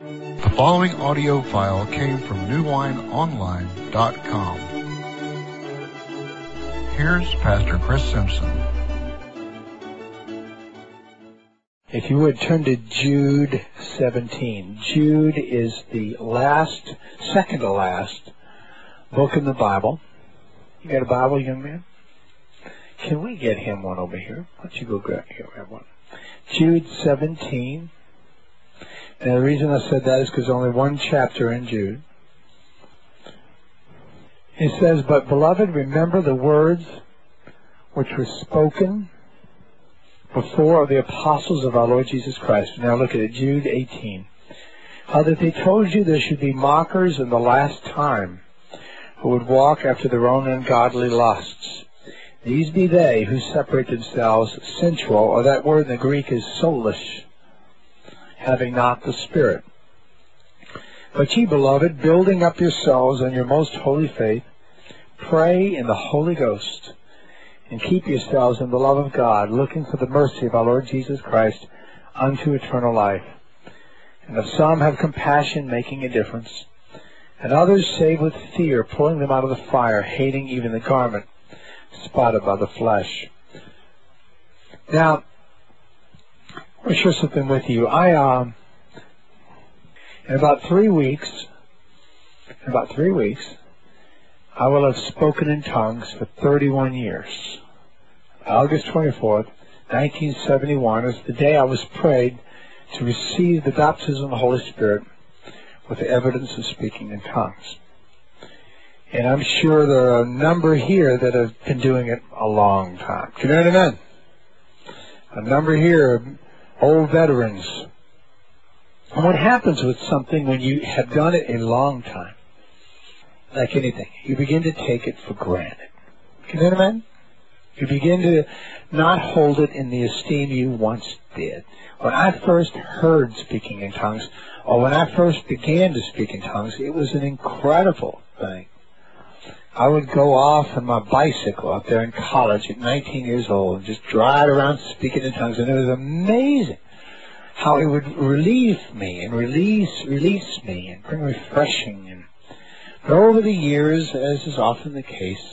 The following audio file came from newwineonline.com. Here's Pastor Chris Simpson. If you would turn to Jude 17. Jude is the second to last book in the Bible. You got a Bible, young man? Can we get him one over here? Why don't you go grab one? Jude 17. And the reason I said that is because only one chapter in Jude. It says, "But beloved, remember the words which were spoken before of the apostles of our Lord Jesus Christ." Now look at it, Jude 18. "How that they told you there should be mockers in the last time, who would walk after their own ungodly lusts. These be they who separate themselves sensual," or that word in the Greek is soulish, "having not the Spirit. But ye, beloved, building up yourselves on your most holy faith, pray in the Holy Ghost, and keep yourselves in the love of God, looking for the mercy of our Lord Jesus Christ unto eternal life. And of some have compassion, making a difference, and others save with fear, pulling them out of the fire, hating even the garment spotted by the flesh." Now, I want to share something with you. In about 3 weeks, I will have spoken in tongues for 31 years. August 24th, 1971 is the day I was prayed to receive the baptism of the Holy Spirit with the evidence of speaking in tongues. And I'm sure there are a number here that have been doing it a long time. Can you hear amen? A number here are old veterans. And what happens with something when you have done it a long time, like anything, you begin to take it for granted. Can you hear amen? You begin to not hold it in the esteem you once did. When I first heard speaking in tongues, or when I first began to speak in tongues, it was an incredible thing. I would go off on my bicycle out there in college at 19 years old and just drive around speaking in tongues, and it was amazing how it would relieve me and release me and bring refreshing. But over the years, as is often the case,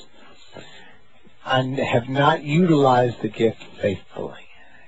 I have not utilized the gift faithfully.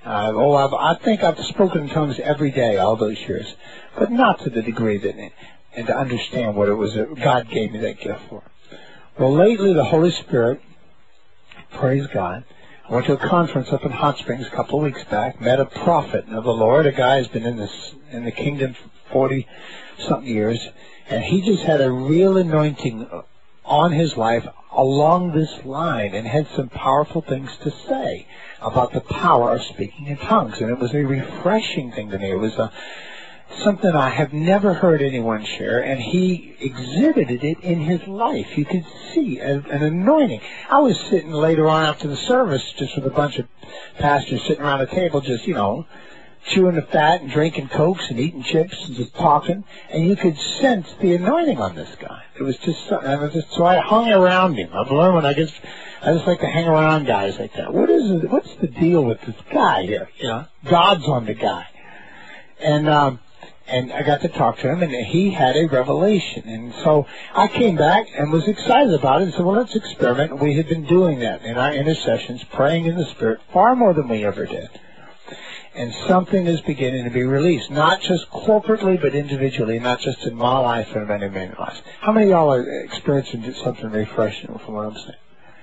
I think I've spoken in tongues every day all those years, but not to the degree that, and to understand what it was that God gave me that gift for. Well, lately the Holy Spirit, praise God, I went to a conference up in Hot Springs a couple of weeks back, met a prophet of the Lord, a guy who's been in the kingdom for 40-something years, and he just had a real anointing on his life along this line and had some powerful things to say about the power of speaking in tongues. And it was a refreshing thing to me. It was something I have never heard anyone share, and he exhibited it in his life. You could see an anointing. I was sitting later on after the service just with a bunch of pastors sitting around a table just, chewing the fat and drinking Cokes and eating chips and just talking, and you could sense the anointing on this guy. It was just so I hung around him. I've learned I just like to hang around guys like that. What's the deal with this guy here? God's on the guy. And I got to talk to him, and he had a revelation. And so I came back and was excited about it and said, well, let's experiment. And we had been doing that in our intercessions, praying in the Spirit, far more than we ever did. And something is beginning to be released, not just corporately, but individually, not just in my life and many, many lives. How many of y'all are experiencing something refreshing from what I'm saying?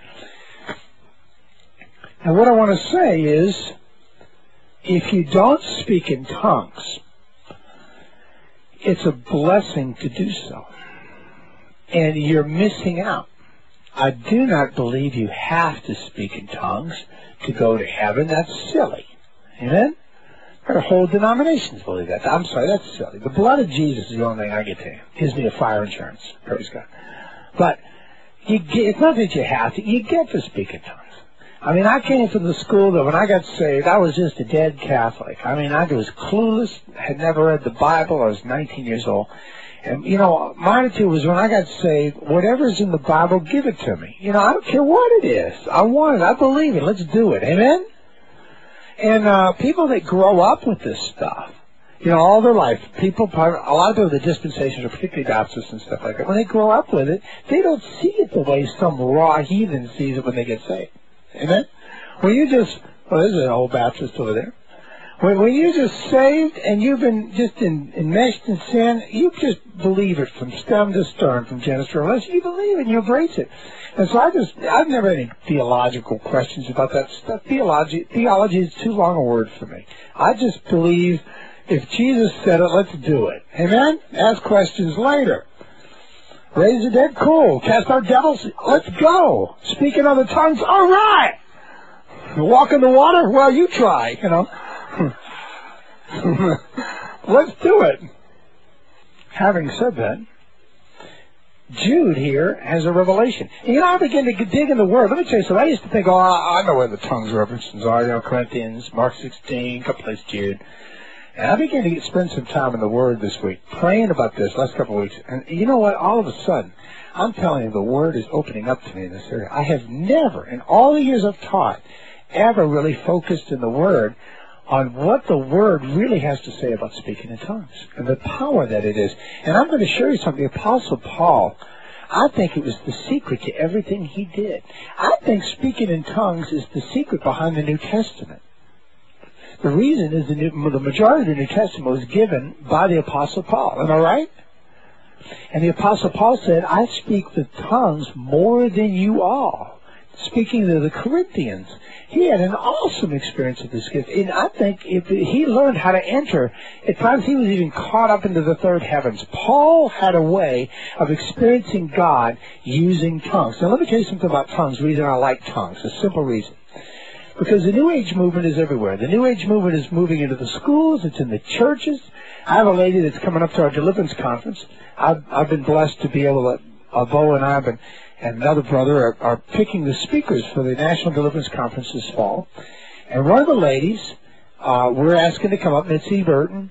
And what I want to say is, if you don't speak in tongues, it's a blessing to do so. And you're missing out. I do not believe you have to speak in tongues to go to heaven. That's silly. Amen? There are whole denominations believe that. I'm sorry, that's silly. The blood of Jesus is the only thing I get to him. Gives me a fire insurance. Praise God. But it's not that you have to. You get to speak in tongues. I came from the school that when I got saved, I was just a dead Catholic. I was clueless, had never read the Bible. I was 19 years old. And, my attitude was when I got saved, whatever's in the Bible, give it to me. I don't care what it is. I want it. I believe it. Let's do it. Amen? And people that grow up with this stuff, You know, all their life, a lot of the dispensations, are particularly Baptists and stuff like that, when they grow up with it, they don't see it the way some raw heathen sees it when they get saved. Amen? When you just, well, there's an old Baptist over there. When you're just saved and you've been just enmeshed in sin, you just believe it from stem to stern, from Genesis to Revelation. You believe it and you embrace it. And so I've never had any theological questions about that stuff. Theology is too long a word for me. I just believe if Jesus said it, let's do it. Amen? Ask questions later. Raise the dead, cool. Cast out devils, let's go. Speak in other tongues, all right. Walk in the water, well, you try, you know. Let's do it. Having said that, Jude here has a revelation. You know, I begin to dig in the Word. Let me tell you something. I used to think, I know where the tongues references are. You know, Corinthians, Mark 16, couple places Jude. And I began to spend some time in the Word this week, praying about this last couple of weeks. And you know what? All of a sudden, I'm telling you, the Word is opening up to me in this area. I have never, in all the years I've taught, ever really focused in the Word on what the Word really has to say about speaking in tongues and the power that it is. And I'm going to show you something. The Apostle Paul, I think it was the secret to everything he did. I think speaking in tongues is the secret behind the New Testament. The reason is the majority of the New Testament was given by the Apostle Paul. Am I right? And the Apostle Paul said, I speak with tongues more than you all. Speaking to the Corinthians, he had an awesome experience with this gift. And I think if he learned how to enter, at times he was even caught up into the third heavens. Paul had a way of experiencing God using tongues. Now let me tell you something about tongues, the reason I like tongues, a simple reason. Because the New Age movement is everywhere. The New Age movement is moving into the schools. It's in the churches. I have a lady that's coming up to our deliverance conference. I've been blessed to be able to, Bo and I and another brother are picking the speakers for the National Deliverance Conference this fall. And one of the ladies, we're asking to come up, Mitzi Burton,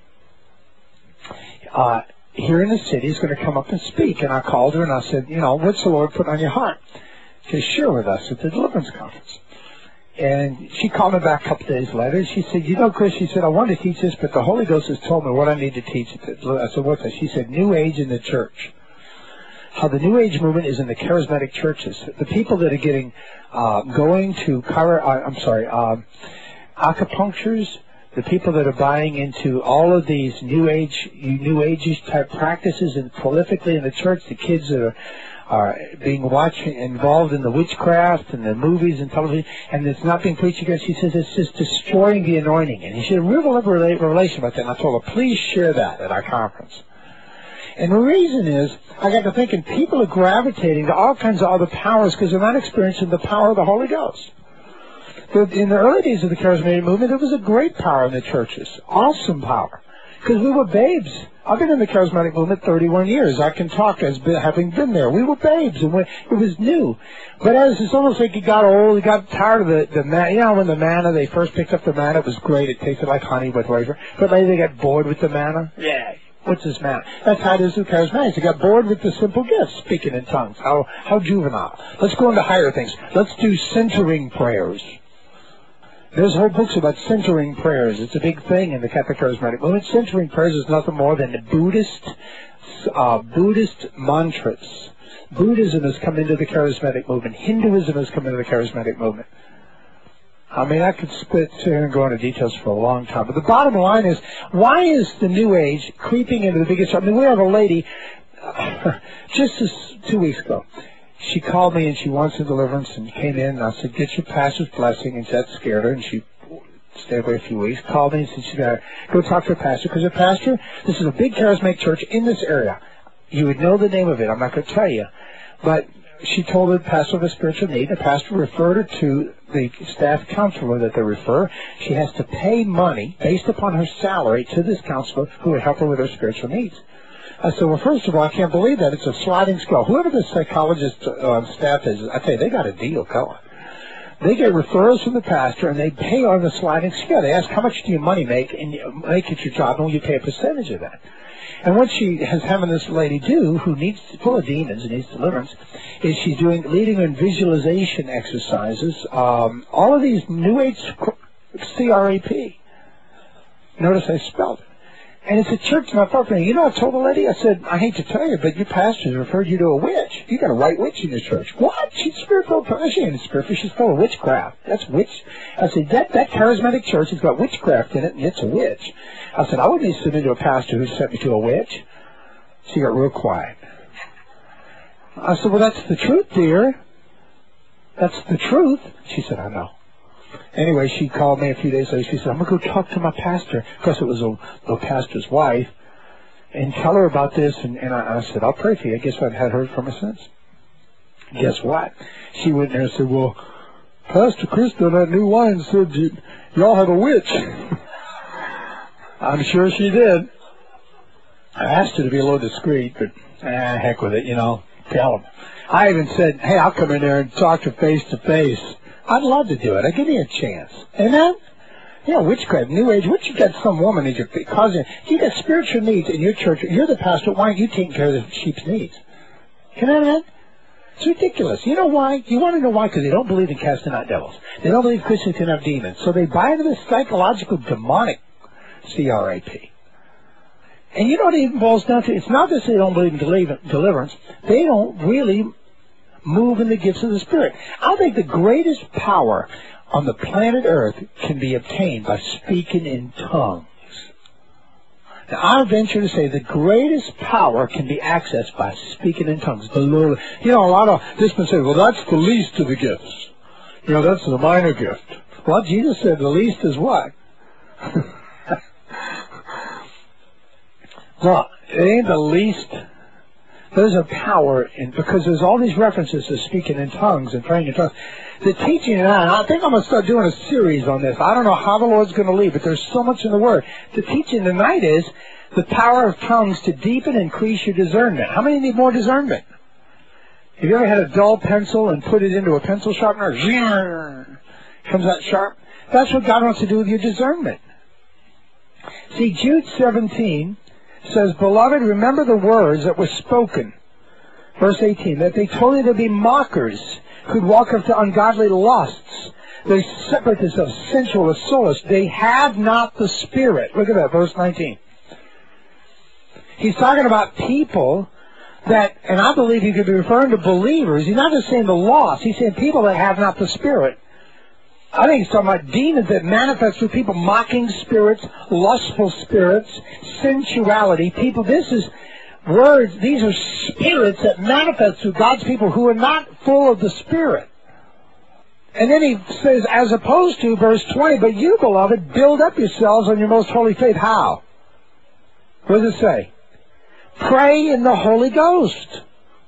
here in the city, is going to come up and speak. And I called her and I said, you know, what's the Lord put on your heart to share with us at the deliverance conference? And she called me back a couple days later. She said, you know, Chris, she said, I wanted to teach this, but the Holy Ghost has told me what I need to teach. I said, what's that? She said, New Age in the church. How the New Age movement is in the charismatic churches. The people that are getting, going to, acupunctures, the people that are buying into all of these New Age type practices and prolifically in the church, the kids that are being involved in the witchcraft and the movies and television, and it's not being preached against. She says it's just destroying the anointing. And she had a real revelation about that, and I told her, please share that at our conference. And the reason is, I got to thinking, people are gravitating to all kinds of other powers because they're not experiencing the power of the Holy Ghost. In the early days of the charismatic movement, there was a great power in the churches, awesome power, because we were babes. I've been in the charismatic movement 31 years. I can talk as having been there. We were babes, and it was new. But as it's almost like you got old, you got tired of the manna. You know, when the manna, they first picked up the manna, it was great. It tasted like honey with wafer. But later they got bored with the manna. Yeah. What's this manna? That's how it is with charismatics. They got bored with the simple gifts, speaking in tongues. How juvenile. Let's go into higher things. Let's do centering prayers. There's whole books about centering prayers. It's a big thing in the Catholic charismatic movement. Centering prayers is nothing more than Buddhist mantras. Buddhism has come into the charismatic movement. Hinduism has come into the charismatic movement. I mean, I could sit here and go into details for a long time. But the bottom line is, why is the New Age creeping into the biggest... I mean, we have a lady, just 2 weeks ago, she called me and she wants a deliverance and came in and I said, get your pastor's blessing, and that scared her and she stayed away a few weeks, called me and said she's got to go talk to her pastor, because her pastor, this is a big charismatic church in this area. You would know the name of it. I'm not going to tell you. But she told the pastor of a spiritual need. The pastor referred her to the staff counselor that they refer. She has to pay money based upon her salary to this counselor who would help her with her spiritual needs. I said, well, first of all, I can't believe that. It's a sliding scale. Whoever the psychologist on staff is, I tell you, they got a deal going. They get referrals from the pastor, and they pay on the sliding scale. They ask, how much do your money make, and you make it your job, and will you pay a percentage of that? And what she has having this lady do, who needs full of demons and needs deliverance, is she's leading her in visualization exercises. All of these New Age CRAP. Notice I spelled it. And it's a church not far from me. You know, I told the lady, I said, I hate to tell you, but your pastor referred you to a witch. You got a white witch in your church. What? She's spirit-filled. She ain't spirit-filled. She's full of witchcraft. That's witch. I said, that charismatic church has got witchcraft in it, and it's a witch. I said, I wouldn't submit to a pastor who sent me to a witch. She got real quiet. I said, well, that's the truth, dear. That's the truth. She said, I know. Anyway, she called me a few days later. She said, I'm going to go talk to my pastor, because it was the pastor's wife, and tell her about this. And I said, I'll pray for you. Guess what? I hadn't heard from her since. Guess what? She went there and said, well, Pastor Chris on that new wine said y'all have a witch. I'm sure she did. I asked her to be a little discreet, but heck with it, you know. Tell them. I even said, hey, I'll come in there and talk to face. I'd love to do it. Give me a chance. Amen? Yeah, witchcraft, New Age. What you got some woman is causing, you got spiritual needs in your church. You're the pastor. Why aren't you taking care of the sheep's needs? Can I add? It's ridiculous. You know why? You want to know why? Because they don't believe in casting out devils. They don't believe Christians can have demons. So they buy into this psychological demonic CRAP. And you know what it even boils down to? It's not that they don't believe in deliverance. They don't really move in the gifts of the Spirit. I think the greatest power on the planet Earth can be obtained by speaking in tongues. Now, I venture to say the greatest power can be accessed by speaking in tongues. The Lord, you know, a lot of disciplines say, well, that's the least of the gifts. You know, that's the minor gift. Well, Jesus said the least is what? Well, it ain't the least. There's a power in, because there's all these references to speaking in tongues and praying in tongues. The teaching, and I think I'm going to start doing a series on this. I don't know how the Lord's going to lead, but there's so much in the Word. The teaching tonight is the power of tongues to deepen and increase your discernment. How many need more discernment? Have you ever had a dull pencil and put it into a pencil sharpener? Comes out sharp. That's what God wants to do with your discernment. See, Jude 17 says, Beloved, remember the words that were spoken. Verse 18, that they told you to be mockers who'd walk after ungodly lusts. They separate themselves, sensual or soulless. They have not the Spirit. Look at that, verse 19. He's talking about people that, and I believe he could be referring to believers. He's not just saying the lost. He's saying people that have not the Spirit. I think he's talking about demons that manifest through people, mocking spirits, lustful spirits, sensuality. People, this is words, these are spirits that manifest through God's people who are not full of the Spirit. And then he says, as opposed to, verse 20, but you, beloved, build up yourselves on your most holy faith. How? What does it say? Pray in the Holy Ghost.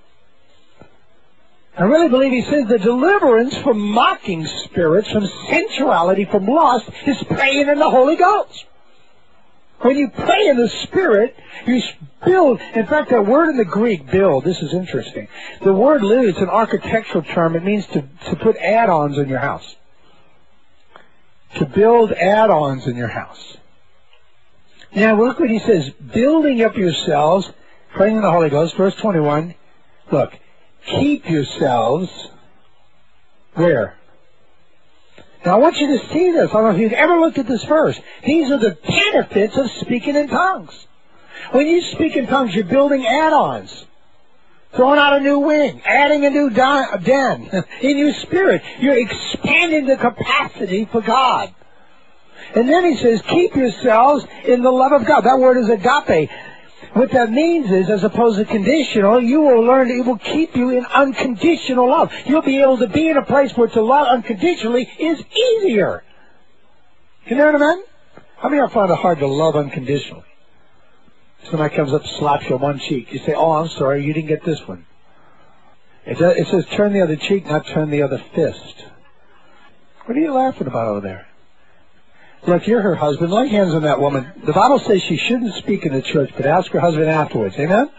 I really believe he says the deliverance from mocking spirits, from sensuality, from lust, is praying in the Holy Ghost. When you pray in the Spirit, you build. In fact, that word in the Greek, build, this is interesting. The word literally, it's an architectural term. It means to put add-ons in your house. To build add-ons in your house. Now, look what he says. Building up yourselves, praying in the Holy Ghost, verse 21. Look. Keep yourselves where? Now I want you to see this. I don't know if you've ever looked at this verse. These are the benefits of speaking in tongues. When you speak in tongues, you're building add-ons. Throwing out a new wing. Adding a new den. In your spirit, you're expanding the capacity for God. And then he says, keep yourselves in the love of God. That word is agape. What that means is, as opposed to conditional, you will learn that it will keep you in unconditional love. You'll be able to be in a place where to love unconditionally is easier. Can you hear what I mean? How many of you find it hard to love unconditionally? Somebody comes up and slaps you on one cheek. You say, oh, I'm sorry, you didn't get this one. It says turn the other cheek, not turn the other fist. What are you laughing about over there? Look, you're her husband. Lay hands on that woman. The Bible says she shouldn't speak in the church, but ask her husband afterwards. Amen?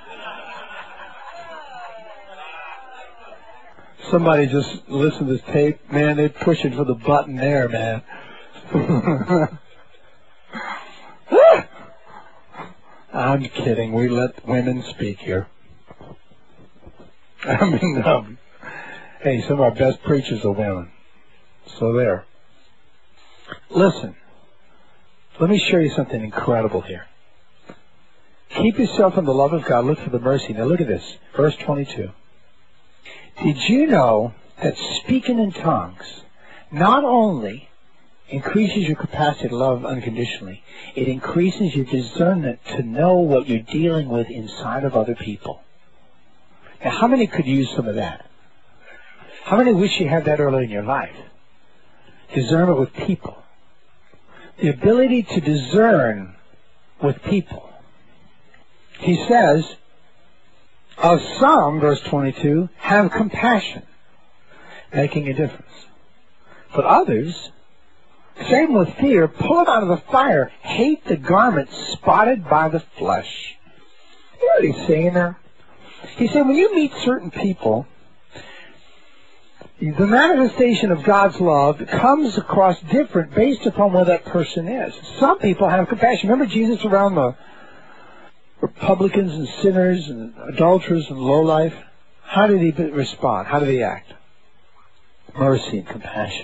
Somebody just listened to this tape. Man, they're pushing for the button there, man. I'm kidding. We let women speak here. I mean, hey, some of our best preachers are women. So there. Listen. Let me show you something incredible here. Keep yourself in the love of God. Look for the mercy. Now look at this. Verse 22. Did you know that speaking in tongues not only increases your capacity to love unconditionally, it increases your discernment to know what you're dealing with inside of other people? Now, how many could use some of that? How many wish you had that early in your life? Discernment with people. The ability to discern with people. He says, of some, verse 22, have compassion, making a difference. But others, same with fear, pull it out of the fire, hate the garment spotted by the flesh. You know what he's saying there? He said when you meet certain people, the manifestation of God's love comes across different based upon where that person is. Some people have compassion. Remember Jesus around the publicans and sinners and adulterers and lowlife? How did he respond? How did he act? Mercy and compassion.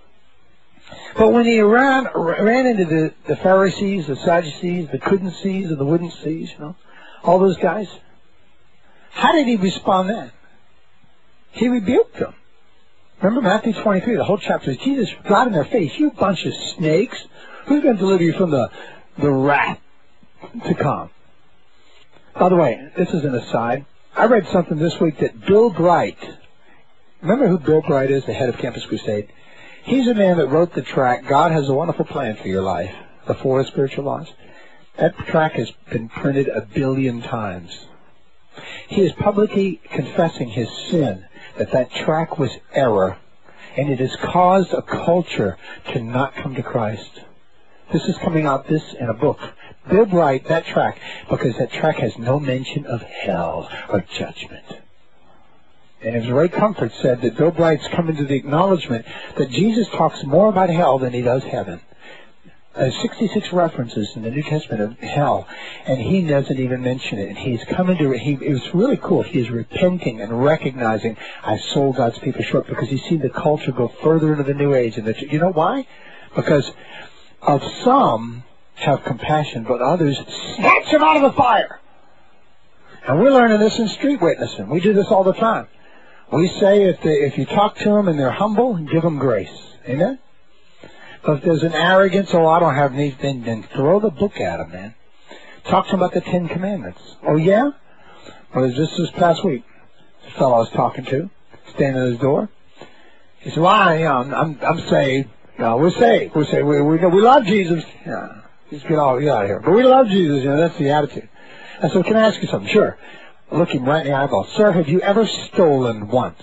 But when he ran into the Pharisees, the Sadducees, the couldn't sees and the wouldn't sees, all those guys, how did he respond then? He rebuked them. Remember Matthew 23, the whole chapter is Jesus got in their face, you bunch of snakes, who's going to deliver you from the wrath to come? By the way, this is an aside. I read something this week that Bill Bright, remember who Bill Bright is, the head of Campus Crusade? He's a man that wrote the tract, God Has a Wonderful Plan for Your Life, the 4 Spiritual Laws. That tract has been printed 1 billion times. He is publicly confessing his sin, that tract was error, and it has caused a culture to not come to Christ. This is coming out in a book. Bill Bright, that tract, because that tract has no mention of hell or judgment. And as Ray Comfort said, that Bill Bright's coming to the acknowledgement that Jesus talks more about hell than he does heaven. There's 66 references in the New Testament of hell, and he doesn't even mention it. And he's coming to, it was really cool. He is repenting and recognizing, I sold God's people short, because he's seen the culture go further into the New Age. And you know why? Because of some have compassion, but others snatch them out of the fire. And we're learning this in street witnessing. We do this all the time. We say if you talk to them and they're humble, give them grace. Amen? But if there's an arrogance, I don't have needs, then throw the book at them, man. Talk to them about the 10 Commandments. Oh, yeah? Well, just this past week, the fellow I was talking to, standing at his door, he said, well, I'm saved. No, we're saved. We're saved. We love Jesus. Yeah, just get out of here. But we love Jesus. That's the attitude. I said, can I ask you something? Sure. I look him right in the eyeball. Sir, have you ever stolen once?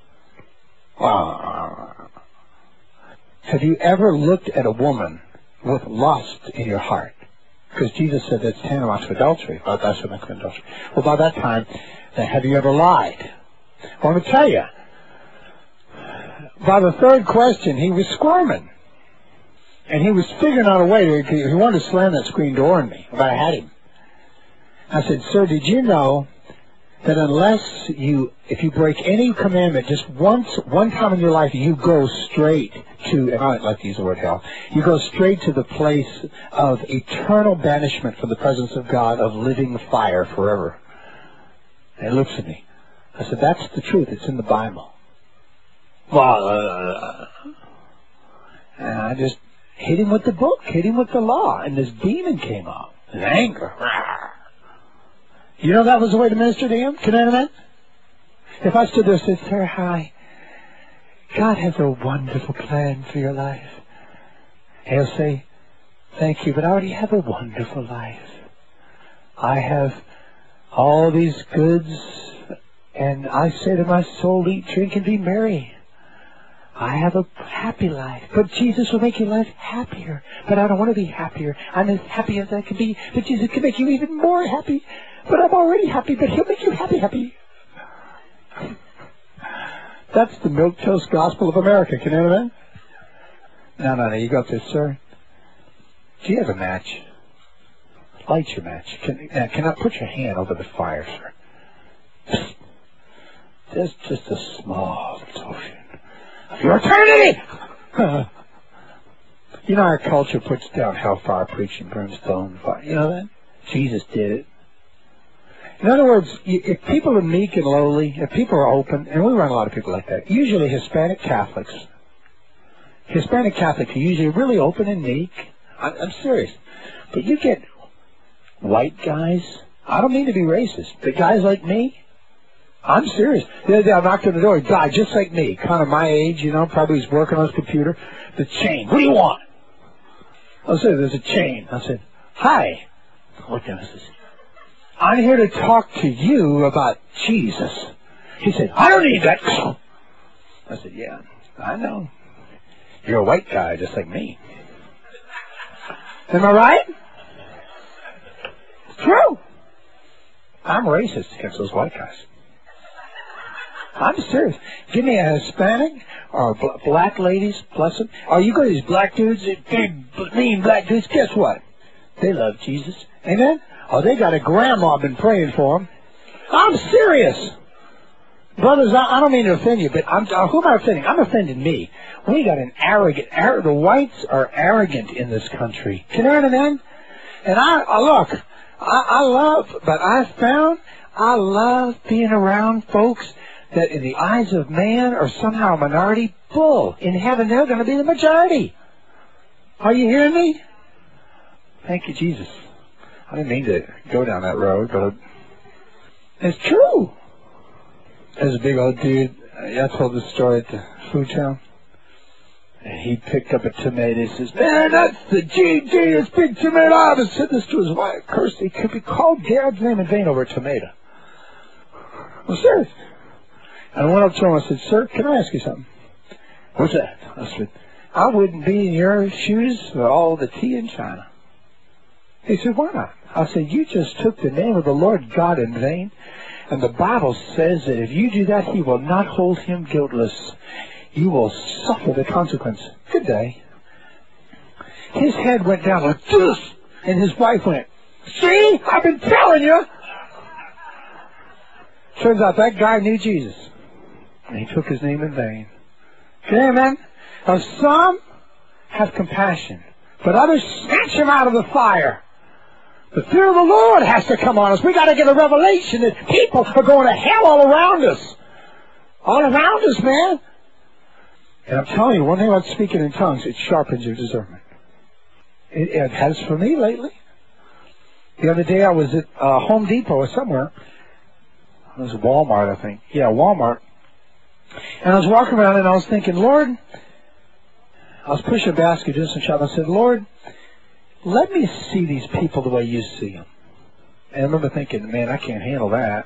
Have you ever looked at a woman with lust in your heart? Because Jesus said that's tantamount to adultery. Well, that's what makes adultery. Well, by that time, have you ever lied? Well, let me tell you. By the third question, he was squirming. And he was figuring out a way. He wanted to slam that screen door on me, but I had him. I said, sir, did you know that if you break any commandment just one time in your life, you go straight to, and I don't like to use the word hell, you go straight to the place of eternal banishment from the presence of God, of living fire forever. And he looks at me. I said, that's the truth. It's in the Bible. Well, and I just hit him with the book, hit him with the law, and this demon came up. His anger. You know that was the way to minister to him? Can I imagine? If I stood there and said, sir, hi, God has a wonderful plan for your life. He'll say, thank you, but I already have a wonderful life. I have all these goods, and I say to my soul, eat, drink, and be merry. I have a happy life, but Jesus will make your life happier. But I don't want to be happier. I'm as happy as I can be, but Jesus can make you even more happy. But I'm already happy, but he'll make you happy. That's the milquetoast gospel of America. Can you know that? No. You go up there, sir. Do you have a match? Light your match. Can I put your hand over the fire, sir? Just a small token of your eternity. You know, our culture puts down hellfire, preaching, brimstone, fire. You know that? Jesus did it. In other words, if people are meek and lowly, if people are open, and we run a lot of people like that, usually Hispanic Catholics are usually really open and meek. I'm serious. But you get white guys, I don't mean to be racist, but guys like me, I'm serious. The other day I knocked on the door, a guy just like me, kind of my age, probably was working on his computer. The chain, what do you want? I said, there's a chain. I said, hi. I looked at him and said, I'm here to talk to you about Jesus. He said, I don't need that. I said, yeah, I know. You're a white guy just like me. Am I right? It's true. I'm racist against those white guys. I'm serious. Give me a Hispanic or black ladies, bless them. Or you go to these black dudes, big, mean black dudes, guess what? They love Jesus. Amen? Oh, they got a grandma been praying for them. I'm serious. Brothers, I don't mean to offend you, but who am I offending? I'm offending me. We got an the whites are arrogant in this country. Can you hear it, man? And I love being around folks that in the eyes of man are somehow a minority. Bull. In heaven, they're going to be the majority. Are you hearing me? Thank you, Jesus. I didn't mean to go down that road, but it's true. There's a big old dude. I told this story at the food town. And he picked up a tomato. He says, man, that's the GG, big tomato. I haven't said this to his wife. Cursed. He could be called God's name in vain over a tomato. I'm serious. And I went up to him and I said, sir, can I ask you something? What's that? I said, I wouldn't be in your shoes with all the tea in China. He said, why not? I said, you just took the name of the Lord God in vain. And the Bible says that if you do that, he will not hold him guiltless. You will suffer the consequence. Good day. His head went down like this, and his wife went, see, I've been telling you. Turns out that guy knew Jesus. And he took his name in vain. Okay, amen? Now some have compassion, but others snatch him out of the fire. The fear of the Lord has to come on us. We got to get a revelation that people are going to hell all around us. All around us, man. And I'm telling you, one thing about speaking in tongues, it sharpens your discernment. It has for me lately. The other day I was at Home Depot or somewhere. It was Walmart, I think. Yeah, Walmart. And I was walking around and I was thinking, Lord, I was pushing a basket, doing some shopping. I said, Lord, let me see these people the way you see them. And I remember thinking, man, I can't handle that.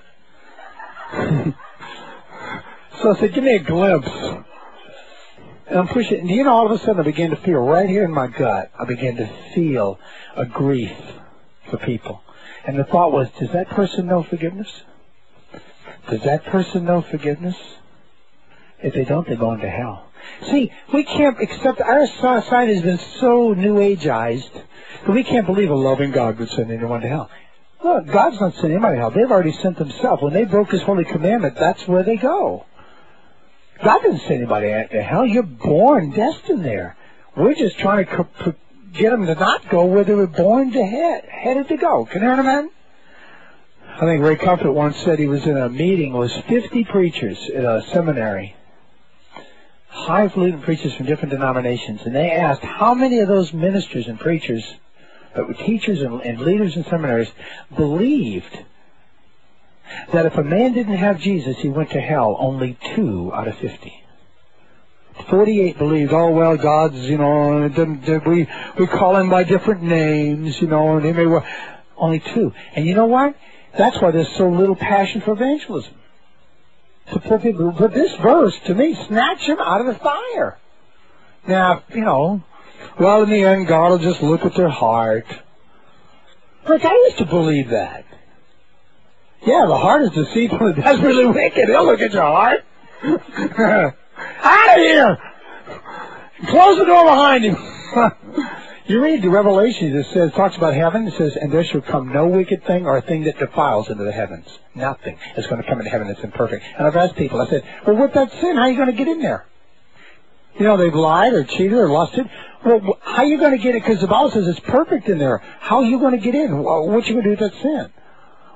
So I said, give me a glimpse. And I'm pushing it. And all of a sudden I began to feel right here in my gut, I began to feel a grief for people. And the thought was, does that person know forgiveness? Does that person know forgiveness? If they don't, they're going to hell. See, we can't accept, our society has been so New Age-ized that we can't believe a loving God would send anyone to hell. Look, God's not sending anybody to hell. They've already sent themselves. When they broke His holy commandment, that's where they go. God didn't send anybody to hell. You're born destined there. We're just trying to get them to not go where they were born headed to go. Can you hear man? I think Ray Comfort once said he was in a meeting with 50 preachers at a seminary. Highfalutin preachers from different denominations, and they asked how many of those ministers and preachers that were teachers and leaders in seminaries believed that if a man didn't have Jesus, he went to hell. Only 2 out of 50. 48 believed, oh, well, God's, we call him by different names, and he may well. Only 2. And you know what? That's why there's so little passion for evangelism. But this verse, to me, snatch him out of the fire. Now, well, in the end, God will just look at their heart. Look, I used to believe that. Yeah, the heart is deceitful and desperately wicked. He'll look at your heart. Out of here! Close the door behind you. You read the Revelation, it talks about heaven. It says, and there shall come no wicked thing or a thing that defiles into the heavens. Nothing is going to come into heaven that's imperfect. And I've asked people, I said, well, with that sin, how are you going to get in there? They've lied or cheated or lusted. Well, how are you going to get it? Because the Bible says it's perfect in there. How are you going to get in? What are you going to do with that sin?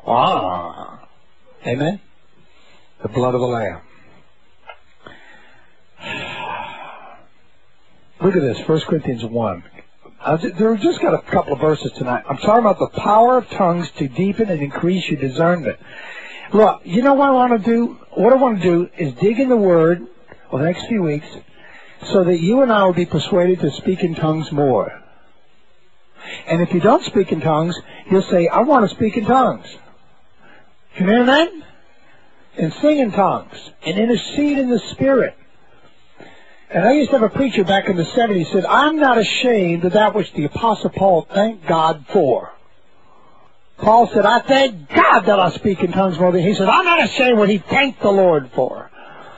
Amen? The blood of the Lamb. Look at this, 1 Corinthians 1. We've just got a couple of verses tonight. I'm talking about the power of tongues to deepen and increase your discernment. Look, you know what I want to do? What I want to do is dig in the Word over the next few weeks so that you and I will be persuaded to speak in tongues more. And if you don't speak in tongues, you'll say, I want to speak in tongues. Can you hear that? And sing in tongues. And intercede in the Spirit. And I used to have a preacher back in the 70s said, I'm not ashamed of that which the Apostle Paul thanked God for. Paul said, I thank God that I speak in tongues more than he said, I'm not ashamed of what he thanked the Lord for.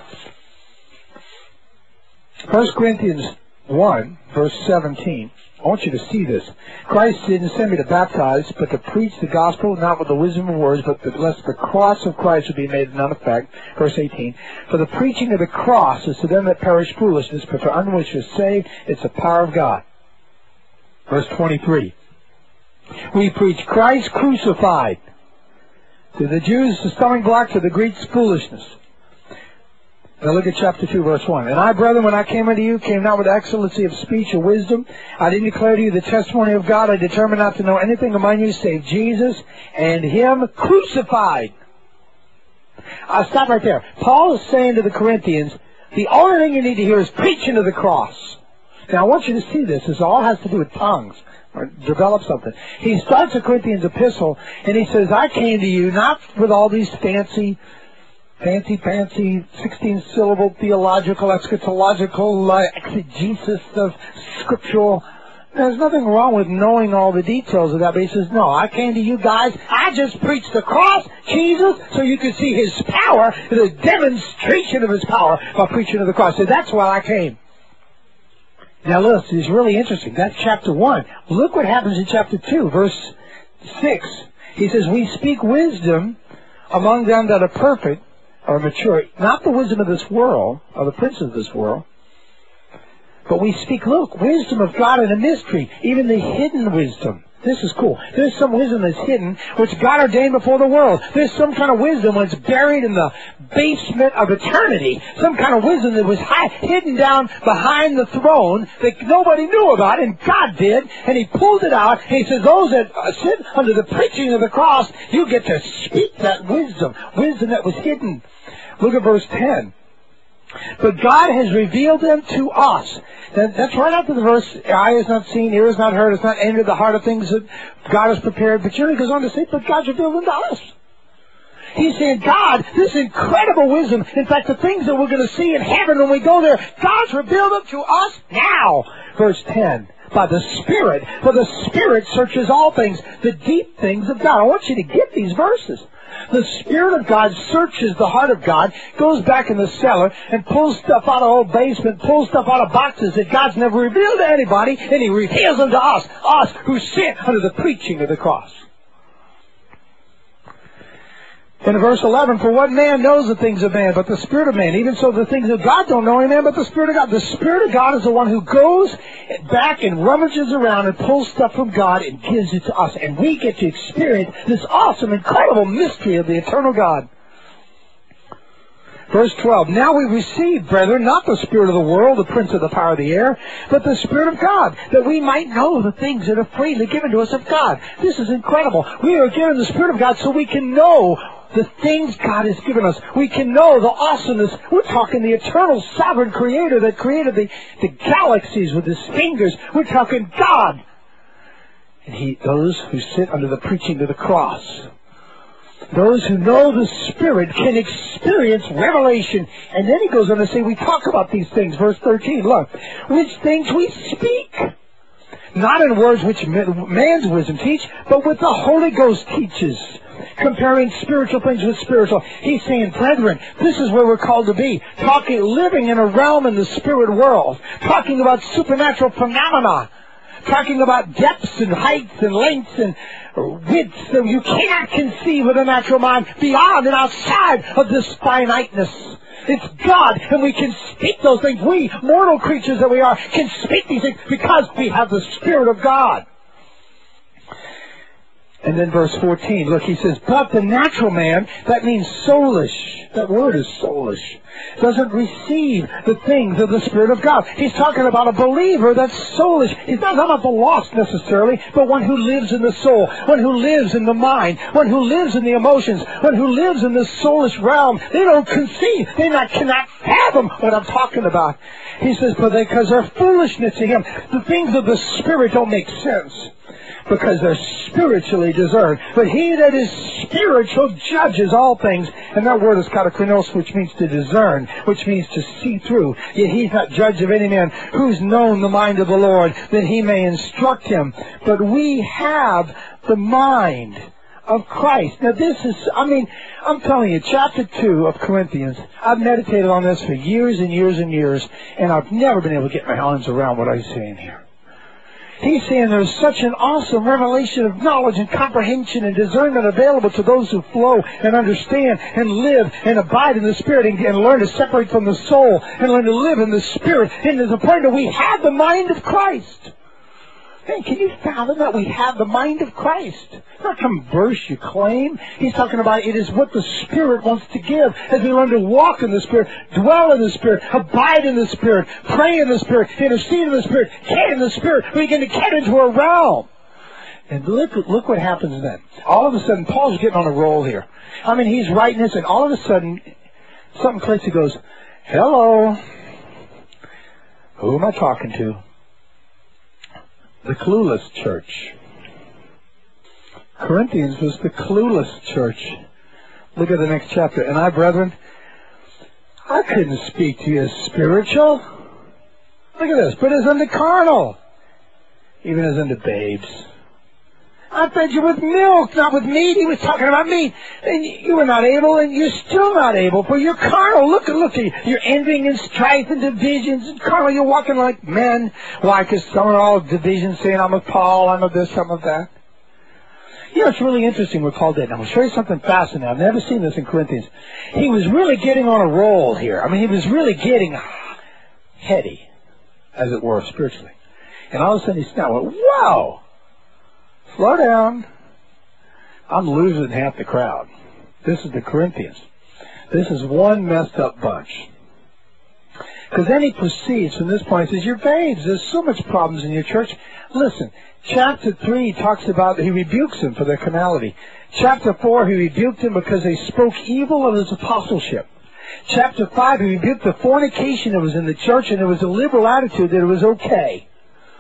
1 Corinthians 1, verse 17. I want you to see this. Christ didn't send me to baptize, but to preach the gospel, not with the wisdom of words, but lest the cross of Christ would be made of none effect. Verse 18. For the preaching of the cross is to them that perish foolishness, but to us which are saved, it's the power of God. Verse 23. We preach Christ crucified. To the Jews, the stumbling block, to the Greeks, foolishness. Now look at chapter 2, verse 1. And I, brethren, when I came unto you, came not with excellency of speech or wisdom. I didn't declare to you the testimony of God. I determined not to know anything among you save Jesus and Him crucified. I'll stop right there. Paul is saying to the Corinthians, the only thing you need to hear is preaching of the cross. Now I want you to see this. This all has to do with tongues. Or develop something. He starts the Corinthians epistle and he says, I came to you not with all these fancy 16-syllable theological, eschatological exegesis of scriptural. There's nothing wrong with knowing all the details of that, but he says, no, I came to you guys, I just preached the cross, Jesus, so you could see His power, the demonstration of His power by preaching of the cross. So that's why I came. Now listen, it's really interesting. That's chapter 1. Look what happens in chapter 2, verse 6. He says, we speak wisdom among them that are perfect, or mature, not the wisdom of this world, or the prince of this world, but we speak, look, wisdom of God in a mystery, even the hidden wisdom. This is cool. There's some wisdom that's hidden, which God ordained before the world. There's some kind of wisdom that's buried in the basement of eternity. Some kind of wisdom that was hidden down behind the throne that nobody knew about, and God did, and He pulled it out, and He says, those that sit under the preaching of the cross, you get to speak that wisdom that was hidden. Look at verse 10. But God has revealed them to us. That's right after the verse, eye has not seen, ear has not heard, it's not entered the heart of things that God has prepared. But here he goes on to say, but God's revealed them to us. He's saying, God, this incredible wisdom, in fact, the things that we're going to see in heaven when we go there, God's revealed them to us now. Verse 10. By the Spirit, for the Spirit searches all things, the deep things of God. I want you to get these verses. The Spirit of God searches the heart of God, goes back in the cellar, and pulls stuff out of old basement, pulls stuff out of boxes that God's never revealed to anybody, and He reveals them to us who sit under the preaching of the cross. In verse 11, for what man knows the things of man but the Spirit of man? Even so the things of God don't know any man but the Spirit of God. The Spirit of God is the one who goes back and rummages around and pulls stuff from God and gives it to us. And we get to experience this awesome, incredible mystery of the eternal God. Verse 12, now we receive, brethren, not the spirit of the world, the prince of the power of the air, but the Spirit of God, that we might know the things that are freely given to us of God. This is incredible. We are given the Spirit of God so we can know the things God has given us. We can know the awesomeness. We're talking the eternal sovereign creator that created the galaxies with His fingers. We're talking God. And those who sit under the preaching of the cross, those who know the Spirit can experience revelation. And then he goes on to say, we talk about these things. Verse 13, look, which things we speak, not in words which man's wisdom teach, but what the Holy Ghost teaches, comparing spiritual things with spiritual. He's saying, brethren, this is where we're called to be. Living in a realm in the spirit world. Talking about supernatural phenomena. Talking about depths and heights and lengths and widths that you cannot conceive with a natural mind, beyond and outside of this finiteness. It's God, and we can speak those things. We, mortal creatures that we are, can speak these things because we have the Spirit of God. And then verse 14, look, he says, but the natural man, that means soulish. That word is soulish. Doesn't receive the things of the Spirit of God. He's talking about a believer that's soulish. He's not about the lost necessarily, but one who lives in the soul, one who lives in the mind, one who lives in the emotions, one who lives in the soulish realm. They don't conceive. They cannot fathom what I'm talking about. He says, because they're foolishness to him. The things of the Spirit don't make sense, because they're spiritually discerned. But he that is spiritual judges all things. And that word is katokrinos, which means to discern, which means to see through. Yet he's not judge of any man. Who's known the mind of the Lord, that he may instruct him. But we have the mind of Christ. Now this is, I'm telling you, chapter 2 of Corinthians, I've meditated on this for years and years and years, and I've never been able to get my arms around what I'm saying here. He's saying there's such an awesome revelation of knowledge and comprehension and discernment available to those who flow and understand and live and abide in the Spirit and learn to separate from the soul and learn to live in the Spirit. And there's a point that we have the mind of Christ. Hey, can you fathom that we have the mind of Christ? It's not some verse you claim. He's talking about it is what the Spirit wants to give as we learn to walk in the Spirit, dwell in the Spirit, abide in the Spirit, pray in the Spirit, intercede in the Spirit, get in the Spirit. We begin to get into a realm. And look what happens then. All of a sudden, Paul's getting on a roll here. He's writing this, and all of a sudden, something clicks. He goes, hello. Who am I talking to? The clueless church. Corinthians was the clueless church. Look at the next chapter. And I, brethren, I couldn't speak to you as spiritual. Look at this. But as unto carnal, even as unto babes. I fed you with milk, not with meat. He was talking about meat. And you were not able, and you're still not able, for you're carnal. Look at you. You're envying and strife and divisions. And carnal, you're walking like men. Why? Because some are all divisions saying, I'm of Paul, I'm of this, I'm of that. You know, it's really interesting what Paul did. And I'm going to show you something fascinating. I've never seen this in Corinthians. He was really getting on a roll here. He was really getting heady, as it were, spiritually. And all of a sudden he snapped, whoa! Slow down. I'm losing half the crowd. This is the Corinthians. This is one messed up bunch. Because then he proceeds from this point. He says, you're babes. There's so much problems in your church. Listen, chapter 3 talks about, he rebukes them for their carnality. Chapter 4, he rebuked them because they spoke evil of his apostleship. Chapter 5, he rebuked the fornication that was in the church, and there was a liberal attitude that it was okay.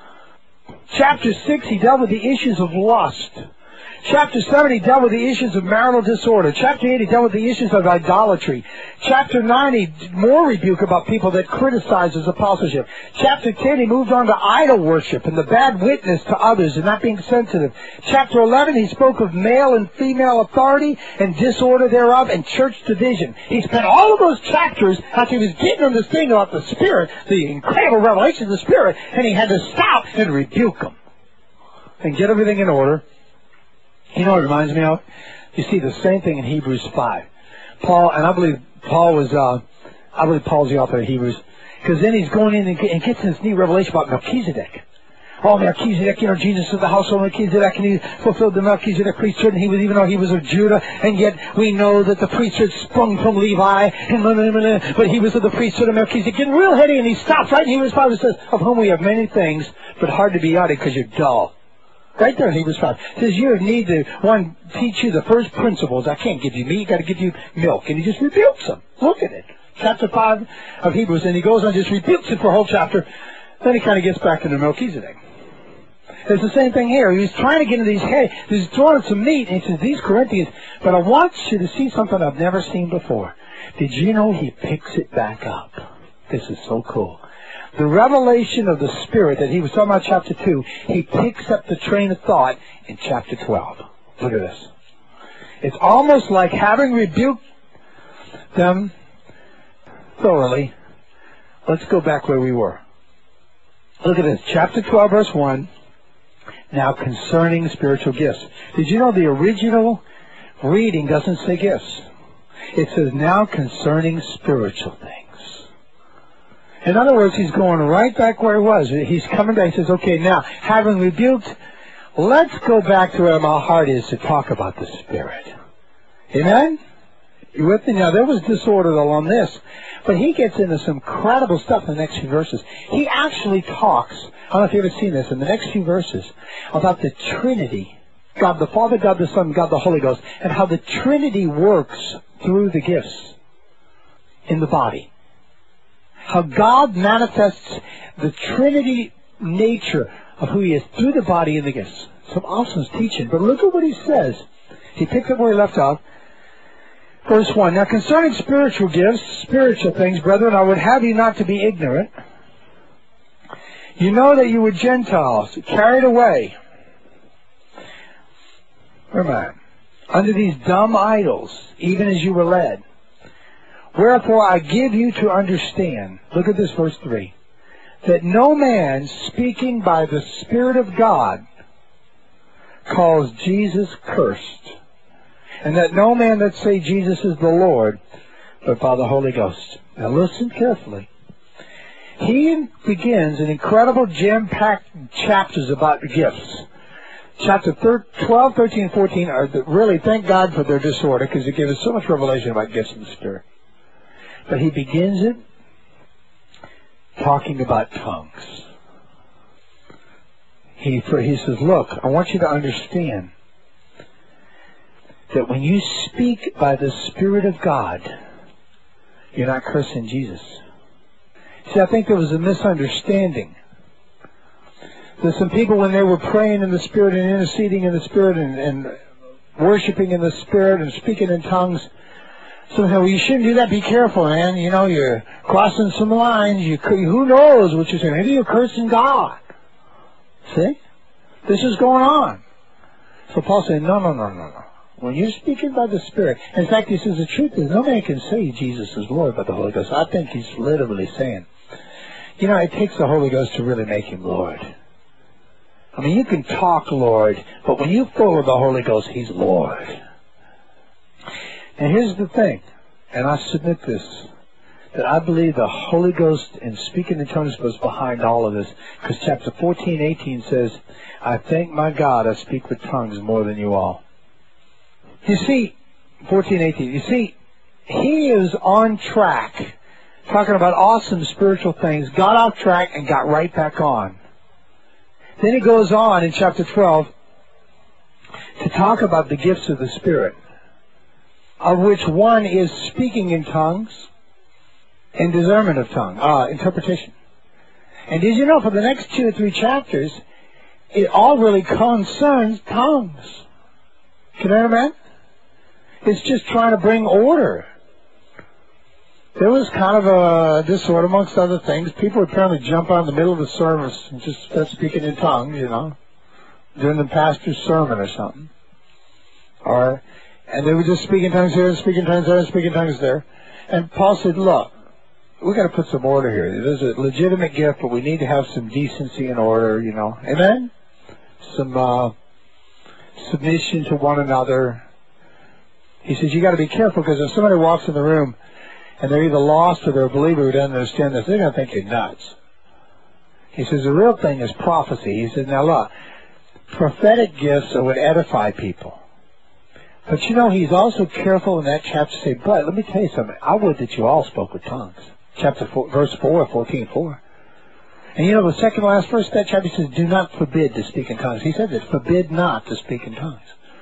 Chapter 6, he dealt with the issues of lust. Chapter 7, he dealt with the issues of marital disorder. Chapter 8, he dealt with the issues of idolatry. Chapter 9, he did more rebuke about people that criticize his apostleship. Chapter 10, he moved on to idol worship and the bad witness to others and not being sensitive. Chapter 11, he spoke of male and female authority and disorder thereof and church division. He spent all of those chapters after he was getting on this thing about the Spirit, the incredible revelation of the Spirit, and he had to stop and rebuke them and get everything in order. You know what it reminds me of? You see the same thing in Hebrews 5. Paul, and I believe Paul's the author of Hebrews, because then he's going in and gets this neat revelation about Melchizedek. Oh, Melchizedek, Jesus is the household of Melchizedek, and he fulfilled the Melchizedek priesthood, and he was, even though he was of Judah, and yet we know that the priesthood sprung from Levi, but he was of the priesthood of Melchizedek. Getting real heady, and he stops right in Hebrews 5 and says, of whom we have many things, but hard to be outed because you're dull. Right there in Hebrews 5. It says you need to, one, teach you the first principles. I can't give you meat, got to give you milk. And he just rebukes them. Look at it. Chapter 5 of Hebrews, and he goes on and just rebukes it for a whole chapter. Then he kind of gets back into Melchizedek. It's the same thing here. He's trying to get into these heads. He's throwing some meat, and he says, these Corinthians, but I want you to see something I've never seen before. Did you know he picks it back up? This is so cool. The revelation of the Spirit that he was talking about in chapter 2, he picks up the train of thought in chapter 12. Look at this. It's almost like having rebuked them thoroughly. Let's go back where we were. Look at this. Chapter 12, verse 1. Now concerning spiritual gifts. Did you know the original reading doesn't say gifts? It says now concerning spiritual things. In other words, he's going right back where he was. He's coming back. He says, okay, now, having rebuked let's go back to where my heart is to talk about the Spirit. Amen? You with me? Now, there was disorder along this, but he gets into some incredible stuff in the next few verses. He actually talks, I don't know if you've ever seen this, in the next few verses, about the Trinity. God the Father, God the Son, God the Holy Ghost, and how the Trinity works through the gifts in the body. How God manifests the Trinity nature of who He is through the body and the gifts. Some awesome teaching. But look at what he says. He picked up where he left off. Verse 1, now concerning spiritual gifts, spiritual things, brethren, I would have you not to be ignorant. You know that you were Gentiles, carried away. Where am I? Under these dumb idols, even as you were led. Wherefore I give you to understand, look at this verse 3, that no man speaking by the Spirit of God calls Jesus cursed, and that no man that say Jesus is the Lord, but by the Holy Ghost. Now listen carefully. He begins an incredible jam-packed chapters about gifts. Chapter 12, 13, and 14 are really, thank God for their disorder, because it gives us so much revelation about gifts in the Spirit. But he begins it talking about tongues. He says, look, I want you to understand that when you speak by the Spirit of God, you're not cursing Jesus. See, I think there was a misunderstanding. There's some people, when they were praying in the Spirit and interceding in the Spirit and worshiping in the Spirit and speaking in tongues, so well, you shouldn't do that. Be careful, man. You know, you're crossing some lines. Who knows what you're saying? Maybe you're cursing God. See? This is going on. So Paul said, no. When you're speaking by the Spirit, in fact, he says the truth is no man can say Jesus is Lord by the Holy Ghost. I think he's literally saying, you know, it takes the Holy Ghost to really make him Lord. I mean, you can talk Lord, but when you're full of the Holy Ghost, he's Lord. And here's the thing, and I submit this, that I believe the Holy Ghost in speaking in tongues was behind all of this, because chapter 14, 18 says, I thank my God I speak with tongues more than you all. You see, 14, 18, you see, he is on track, talking about awesome spiritual things, got off track and got right back on. Then he goes on in chapter 12 to talk about the gifts of the Spirit, of which one is speaking in tongues and discernment of tongue, interpretation. And did you know for the next 2 or 3 chapters, it all really concerns tongues. Can I imagine? It's just trying to bring order. There was kind of a disorder amongst other things. People would apparently jump out in the middle of the service and just start speaking in tongues, you know, during the pastor's sermon or something. And they would just speak in tongues here, speak in tongues there, speak in tongues there. And Paul said, look, we've got to put some order here. There's a legitimate gift, but we need to have some decency and order, you know. Amen? Some submission to one another. He says, you got to be careful, because if somebody walks in the room and they're either lost or they're a believer who doesn't understand this, they're going to think you're nuts. He says, the real thing is prophecy. He says, now look, prophetic gifts would edify people. But you know, he's also careful in that chapter to say, but let me tell you something. I would that you all spoke with tongues. Chapter 4, verse 4, 14:4. And you know, the second to last verse of that chapter says, do not forbid to speak in tongues. He said this, forbid not to speak in tongues.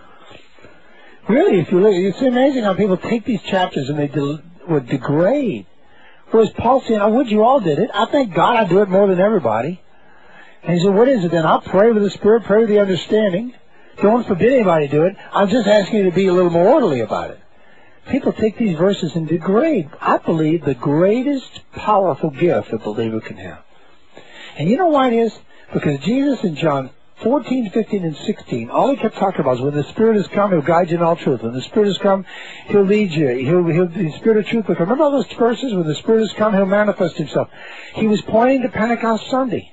Really, if you look, it's amazing how people take these chapters and they would degrade. Whereas Paul's saying, I would you all did it. I thank God I do it more than everybody. And he said, what is it then? I'll pray with the Spirit, pray with the understanding. Don't forbid anybody to do it. I'm just asking you to be a little more orderly about it. People take these verses and degrade, I believe, the greatest powerful gift a believer can have. And you know why it is? Because Jesus in John 14, 15, and 16, all he kept talking about is when the Spirit has come, he'll guide you in all truth. When the Spirit has come, he'll lead you. He'll the Spirit of truth will come. Remember all those verses? When the Spirit has come, he'll manifest himself. He was pointing to Pentecost Sunday.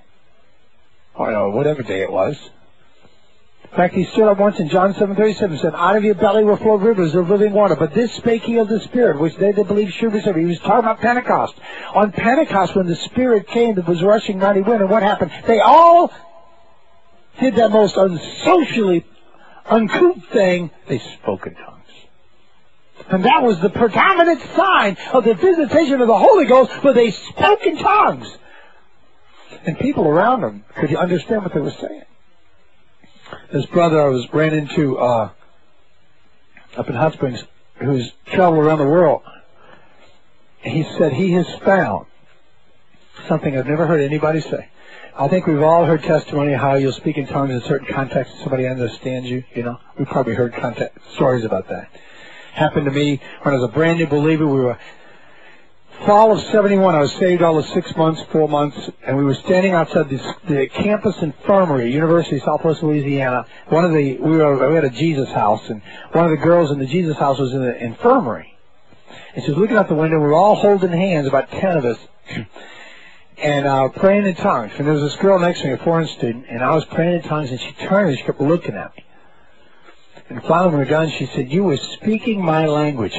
Or whatever day it was. In fact, he stood up once in John 7:37 and said, out of your belly will flow rivers of living water. But this spake he of the Spirit, which they that believe should receive. He was talking about Pentecost. On Pentecost, when the Spirit came, there was rushing mighty wind. And what happened? They all did that most unsocially uncouth thing, they spoke in tongues. And that was the predominant sign of the visitation of the Holy Ghost, where they spoke in tongues. And people around them could understand what they were saying. This brother I ran into up in Hot Springs, who's traveled around the world, he said he has found something I've never heard anybody say. I think we've all heard testimony of how you'll speak in tongues in certain contexts, somebody understands you, you know. We've probably heard stories about that. Happened to me when I was a brand new believer. We were fall of 71. I was saved all of 6 months, 4 months, and we were standing outside the campus infirmary, University of Southwest Louisiana. We had a Jesus house, and one of the girls in the Jesus house was in the infirmary. And she was looking out the window. We were all holding hands, about 10 of us, and praying in tongues. And there was this girl next to me, a foreign student, and I was praying in tongues, and she turned and she kept looking at me. And finally, when we were done, she said, "You were speaking my language."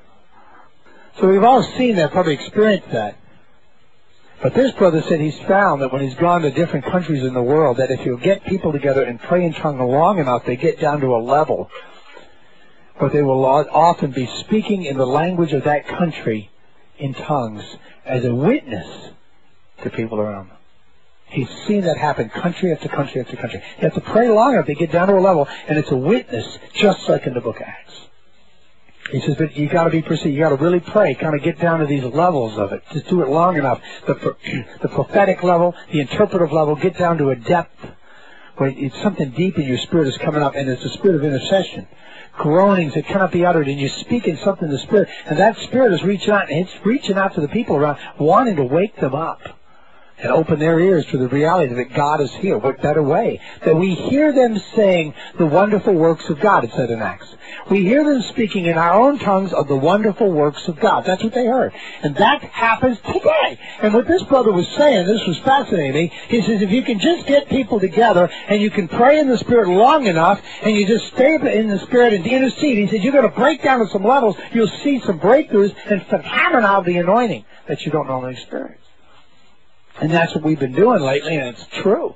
So we've all seen that, probably experienced that. But this brother said he's found that when he's gone to different countries in the world, that if you'll get people together and pray in tongues long enough, they get down to a level where they will often be speaking in the language of that country in tongues as a witness to people around them. He's seen that happen country after country after country. You have to pray long enough, they get down to a level, and it's a witness, just like in the book of Acts. He says, but you got to be persistent. You got to really pray, kind of get down to these levels of it. Just do it long enough. The prophetic level, the interpretive level, get down to a depth where it's something deep in your spirit is coming up, and it's a spirit of intercession. Groanings that cannot be uttered, and you're speaking something in the spirit, and that spirit is reaching out, and it's reaching out to the people around, wanting to wake them up and open their ears to the reality that God is here. What better way? That we hear them saying the wonderful works of God, it said in Acts. We hear them speaking in our own tongues of the wonderful works of God. That's what they heard. And that happens today. And what this brother was saying, this was fascinating me, he says if you can just get people together and you can pray in the Spirit long enough and you just stay in the Spirit and intercede, he said you're going to break down to some levels, you'll see some breakthroughs and phenomena of the anointing that you don't normally experience. And that's what we've been doing lately, and it's true.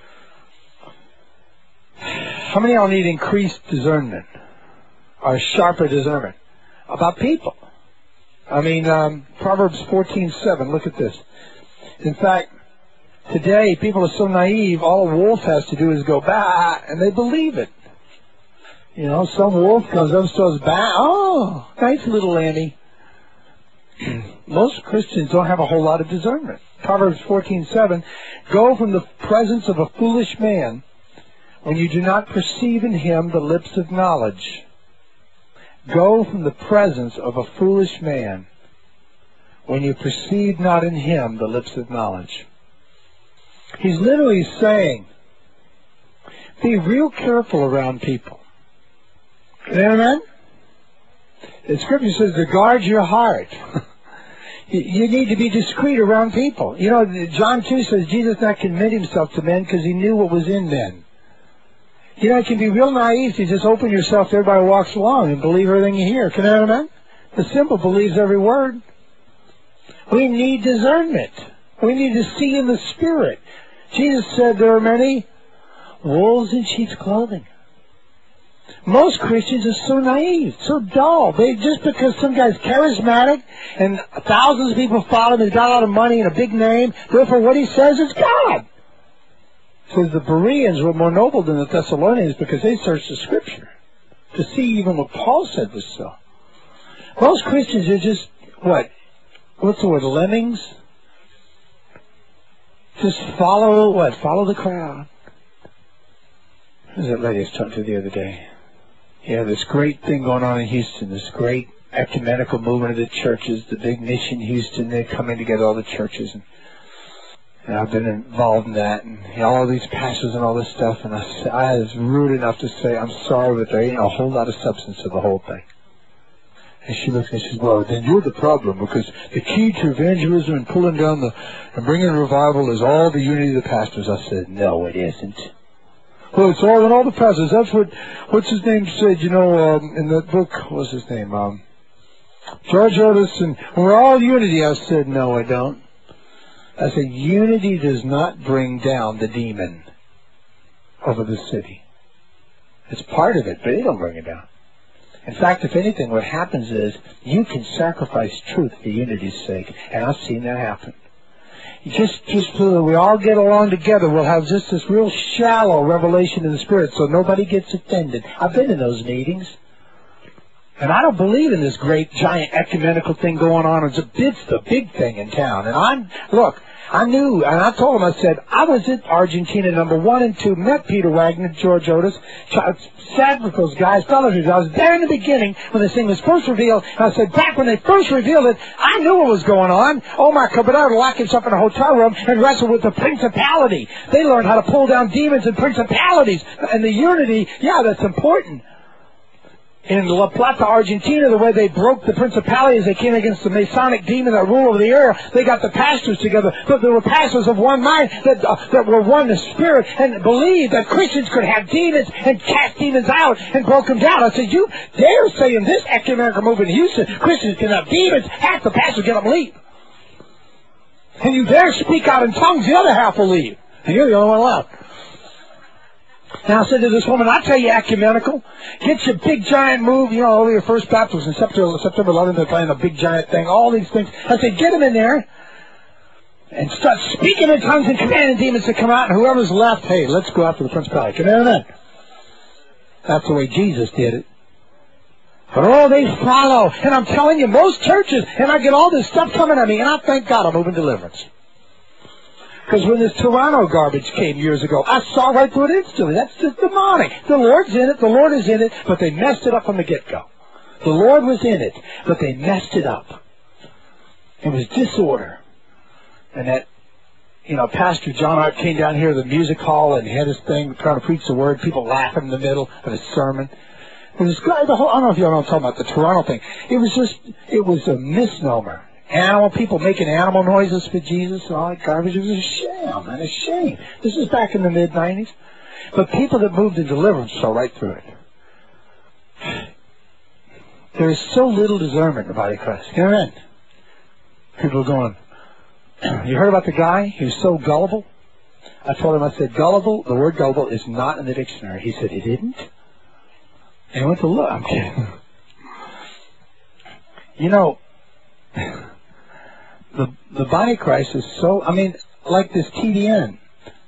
How many of y'all need increased discernment or sharper discernment about people? I mean, Proverbs 14:7, look at this. In fact, today people are so naive, all a wolf has to do is go, bah, and they believe it. You know, some wolf comes up and starts, bah, oh, nice little Annie. Most Christians don't have a whole lot of discernment. Proverbs 14:7, go from the presence of a foolish man when you do not perceive in him the lips of knowledge. Go from the presence of a foolish man when you perceive not in him the lips of knowledge. He's literally saying, be real careful around people. Amen? The scripture says to guard your heart. You need to be discreet around people. You know, John 2 says Jesus did not commit himself to men because he knew what was in men. You know, it can be real naive to just open yourself to everybody who walks along and believe everything you hear. Can I amen? The simple believes every word. We need discernment. We need to see in the Spirit. Jesus said there are many wolves in sheep's clothing. Most Christians are so naive, so dull. Just because some guy's charismatic and thousands of people follow him, he's got a lot of money and a big name, therefore what he says is God. So the Bereans were more noble than the Thessalonians because they searched the Scripture to see even what Paul said was so. Most Christians are just, what's the word, lemmings? Just follow the crowd. Who was that lady I was talking to the other day? Yeah, this great thing going on in Houston, this great ecumenical movement of the churches, the big mission Houston, they're coming together, all the churches. And I've been involved in that, and all these pastors and all this stuff, and I was rude enough to say, I'm sorry, but there ain't a whole lot of substance to the whole thing. And she looks at me and says, well, then you're the problem, because the key to evangelism and pulling down and bringing revival is all the unity of the pastors. I said, no, it isn't. Well, it's all in all the pastors. That's what's his name said, you know, in that book, what's his name? George Otis, and we're all unity. I said, no, I don't. I said, unity does not bring down the demon. over the city. It's part of it, but it don't bring it down. In fact, if anything, what happens is you can sacrifice truth for unity's sake, and I've seen that happen. Just so that we all get along together, we'll have just this real shallow revelation in the Spirit, so nobody gets offended. I've been in those meetings. And I don't believe in this great, giant ecumenical thing going on. It's the big thing in town. And I knew, and I told him, I said, I was at Argentina number 1 and 2, met Peter Wagner, George Otis, sat with those guys, fellowship. I was there in the beginning when this thing was first revealed. And I said, back when they first revealed it, I knew what was going on. Omar Cabral locked himself in a hotel room and wrestled with the principality. They learned how to pull down demons and principalities. And the unity, yeah, that's important. In La Plata, Argentina, the way they broke the principalities, they came against the Masonic demon that ruled over the area. They got the pastors together, but there were pastors of one mind that were one in spirit and believed that Christians could have demons and cast demons out and broke them down. I said, you dare say in this ecumenical movement in Houston, Christians can have demons, half the pastors get them leave. And you dare speak out in tongues, the other half will leave. And you're the only one left. Now I said to this woman, I'll tell you ecumenical. Get your big giant move, over your First Baptist in September 11th, they're playing a big giant thing, all these things. I said, get them in there and start speaking in tongues and commanding demons to come out, and whoever's left, hey, let's go after the principality. Come in. That's the way Jesus did it. But they follow. And I'm telling you, most churches, and I get all this stuff coming at me, and I thank God I'm moving deliverance. Because when this Toronto garbage came years ago, I saw right through it instantly. That's just demonic. The Lord's in it. The Lord is in it. But they messed it up from the get-go. The Lord was in it, but they messed it up. It was disorder. And that, Pastor John Hart came down here to the music hall and he had his thing trying to preach the word. People laughing in the middle of his sermon. It was I don't know if you know what I'm talking about, the Toronto thing. It was a misnomer. People making animal noises for Jesus and all that garbage. It was a sham, man, a shame. This is back in the mid-90s. But people that moved in deliverance saw right through it. There is so little discernment in the body of Christ. Amen. People are going, you heard about the guy? He was so gullible. I told him, I said, gullible, the word gullible is not in the dictionary. He said, it isn't? And I went to look. I'm kidding. The body of Christ is so, like this TDN,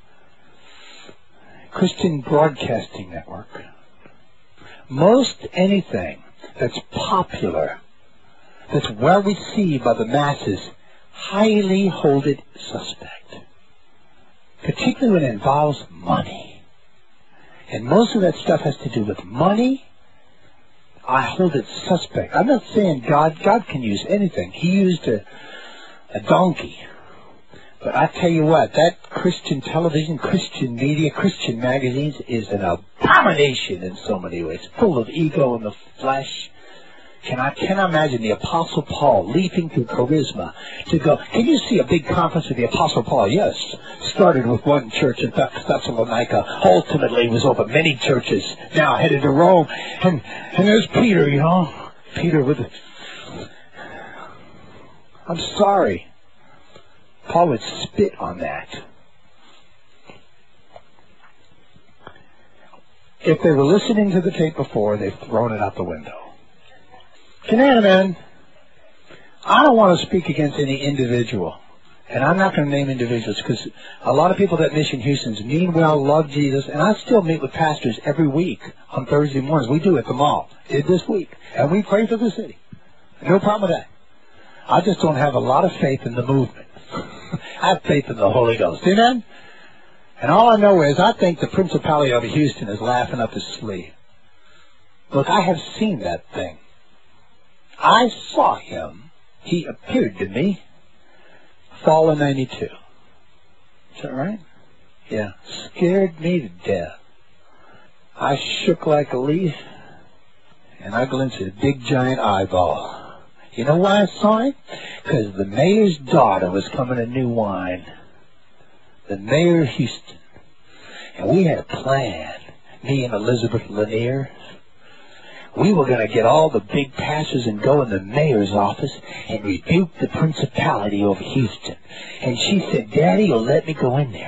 Christian Broadcasting Network. Most anything that's popular, that's well received by the masses, highly hold it suspect. Particularly when it involves money. And most of that stuff has to do with money. I hold it suspect. I'm not saying God can use anything. He used a donkey. But I tell you what, that Christian television, Christian media, Christian magazines is an abomination in so many ways. Full of ego and the flesh. Can I imagine the Apostle Paul leaping through charisma to go, can you see a big conference with the Apostle Paul? Yes. Started with one church in Thessalonica. Ultimately was over many churches. Now headed to Rome. And there's Peter, Peter with I'm sorry. Paul would spit on that. If they were listening to the tape before, they've thrown it out the window. Amen. I don't want to speak against any individual. And I'm not going to name individuals because a lot of people that Mission Houston's mean well, love Jesus, and I still meet with pastors every week on Thursday mornings. We do at the mall. Did this week. And we pray for the city. No problem with that. I just don't have a lot of faith in the movement. I have faith in the Holy Ghost. Amen? And all I know is I think the principality of Houston is laughing up his sleeve. Look, I have seen that thing. I saw him. He appeared to me. Fall of 92. Is that right? Yeah. Scared me to death. I shook like a leaf, and I glimpsed a big giant eyeball. You know why I saw it? Because the mayor's daughter was coming to New Wine. The mayor of Houston. And we had a plan. Me and Elizabeth Lanier. We were going to get all the big pastors and go in the mayor's office and rebuke the principality over Houston. And she said, Daddy, you'll let me go in there. And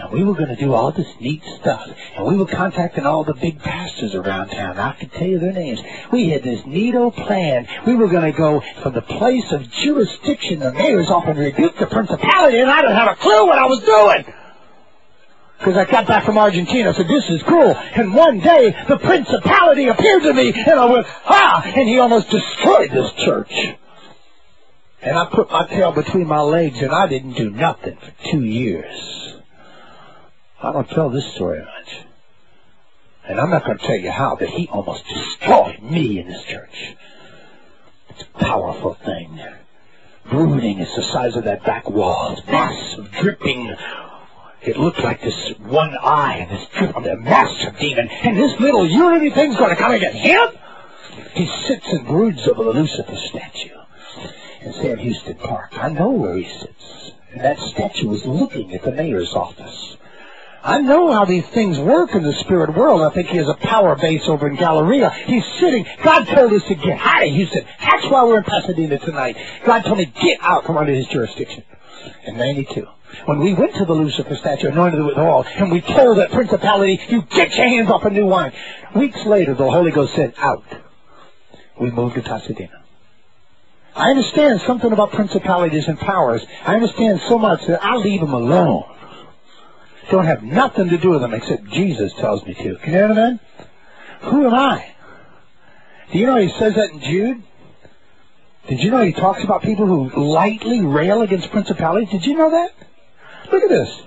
And we were going to do all this neat stuff. And we were contacting all the big pastors around town. I could tell you their names. We had this neato plan. We were going to go from the place of jurisdiction, the mayor's office, and rebuke the principality, and I didn't have a clue what I was doing. Because I got back from Argentina, I said, this is cool. And one day, the principality appeared to me, and I went, ha! And he almost destroyed this church. And I put my tail between my legs, and I didn't do nothing for 2 years. I don't tell this story much. And I'm not going to tell you how, but he almost destroyed me in this church. It's a powerful thing. Brooding is the size of that back wall. It's massive, dripping. It looked like this one eye and this drip of the master demon. And this little unity thing's going to come against him? He sits and broods over the Lucifer statue in Sam Houston Park. I know where he sits. And that statue is looking at the mayor's office. I know how these things work in the spirit world. I think he has a power base over in Galleria. He's sitting. God told us to get out of Houston. That's why we're in Pasadena tonight. God told me, get out from under his jurisdiction. In 92. When we went to the Lucifer statue, anointed it with oil, and we told that principality, you get your hands off of new wine. Weeks later, the Holy Ghost said, out. We moved to Pasadena. I understand something about principalities and powers. I understand so much that I'll leave them alone. Don't have nothing to do with them except Jesus tells me to. Can you hear that? Who am I? Do you know he says that in Jude? Did you know he talks about people who lightly rail against principalities? Did you know that? Look at this.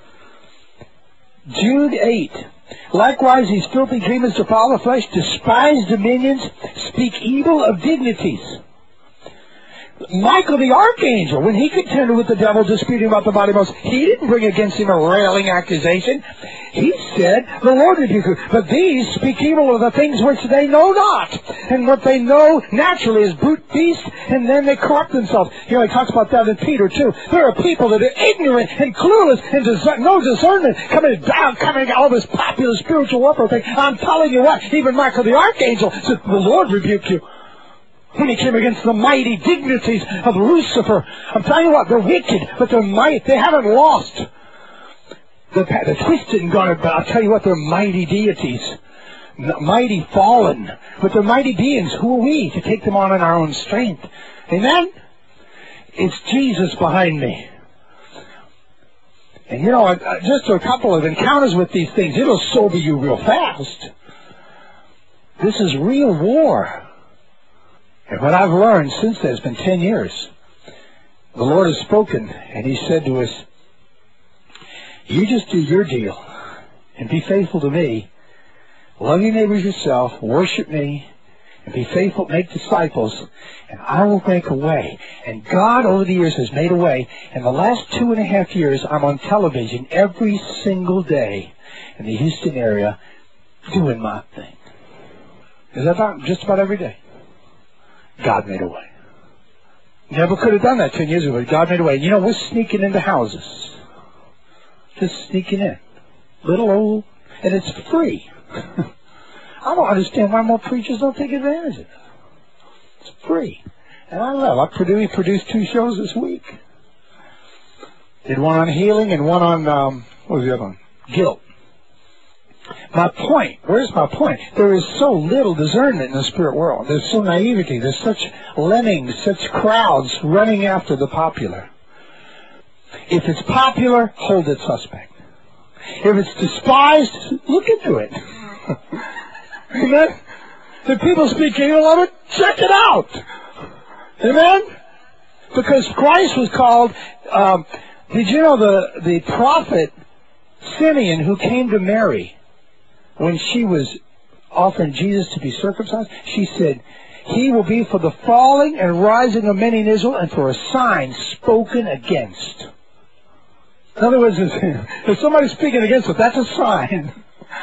Jude 8. Likewise, these filthy demons defile the flesh, despise dominions, speak evil of dignities. Michael the archangel, when he contended with the devil, disputing about the body most, he didn't bring against him a railing accusation. He said, the Lord rebuke you. But these speak evil of the things which they know not. And what they know naturally is brute beast, and then they corrupt themselves. You know, he talks about that in Peter, too. There are people that are ignorant and clueless and no discernment coming all this popular spiritual warfare thing. I'm telling you what, even Michael the archangel said, the Lord rebuke you. When he came against the mighty dignities of Lucifer. I'm telling you what, they're wicked, but they're mighty. They haven't lost. They're twisted and gone, but I'll tell you what, they're mighty deities. Mighty fallen. But they're mighty beings. Who are we to take them on in our own strength? Amen? It's Jesus behind me. And you know, just a couple of encounters with these things, it'll sober you real fast. This is real war. And what I've learned since then, it's been 10 years. The Lord has spoken, and he said to us, you just do your deal, and be faithful to me. Love your neighbors yourself, worship me, and be faithful, make disciples, and I will make a way. And God, over the years, has made a way. In the last 2.5 years, I'm on television every single day in the Houston area doing my thing. Is that just about every day? God made a way. Never could have done that 10 years ago, but God made a way. You know, we're sneaking into houses. Just sneaking in. Little old, and it's free. I don't understand why more preachers don't take advantage of it. It's free. And I love it. We produced 2 shows this week. Did one on healing and one on, what was the other one? Guilt. My point, where's my point? There is so little discernment in the spirit world. There's so naivety. There's such lemmings, such crowds running after the popular. If it's popular, hold it suspect. If it's despised, look into it. Amen? If people speak evil of it, check it out. Amen? Because Christ was called, did you know the prophet Simeon, who came to Mary when she was offering Jesus to be circumcised, she said, he will be for the falling and rising of many in Israel and for a sign spoken against. In other words, if somebody's speaking against it, that's a sign.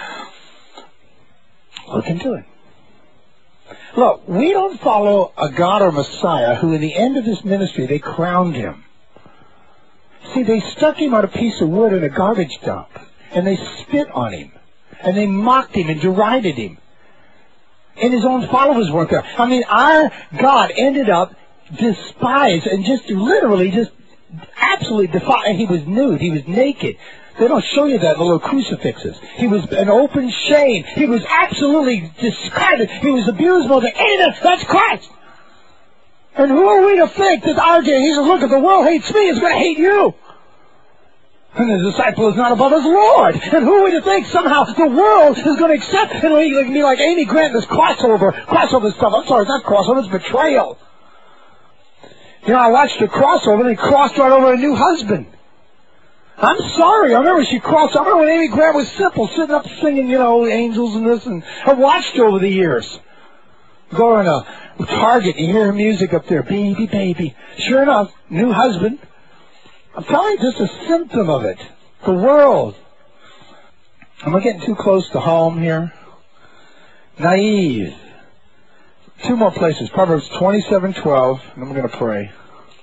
Look into it. Look, we don't follow a God or Messiah who in the end of his ministry, they crowned him. See, they stuck him on a piece of wood in a garbage dump, and they spit on him, and they mocked him and derided him. And his own followers weren't there. I mean, our God ended up despised and just literally just absolutely defied. And he was nude. He was naked. They don't show you that in the little crucifixes. He was an open shame. He was absolutely discarded. He was abused more than anything. That's Christ. And who are we to think that our day, he says, look, if the world hates me, it's going to hate you. And the disciple is not above his Lord. And who are we to think somehow the world is going to accept, and we can be like Amy Grant, this crossover stuff. I'm sorry, it's not crossover, it's betrayal. You know, I watched her crossover, and he crossed right over a new husband. I'm sorry, I remember she crossed over when Amy Grant was simple, sitting up singing, you know, angels and this, and I watched her over the years. Go in a Target, you hear her music up there, baby, baby. Sure enough, new husband. I'm telling you, just a symptom of it. The world. Am I getting too close to home here? Naive. Two more places. Proverbs 27:12, and I'm going to pray.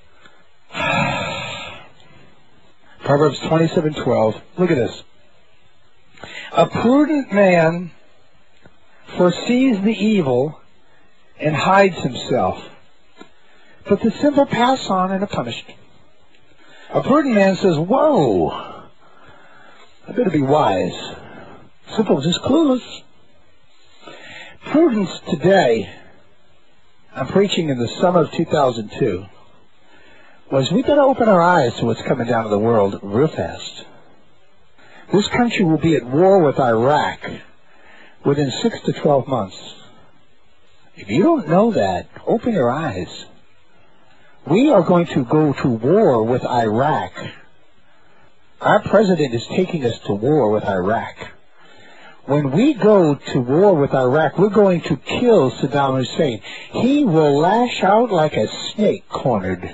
Proverbs 27:12. Look at this. A prudent man foresees the evil and hides himself, but the simple pass on and are punished. A prudent man says, whoa, I better be wise. Simple, just clueless. Prudence today, I'm preaching in the summer of 2002, was we better open our eyes to what's coming down to the world real fast. This country will be at war with Iraq within 6 to 12 months. If you don't know that, open your eyes. We are going to go to war with Iraq. Our president is taking us to war with Iraq. When we go to war with Iraq, we're going to kill Saddam Hussein. He will lash out like a snake cornered.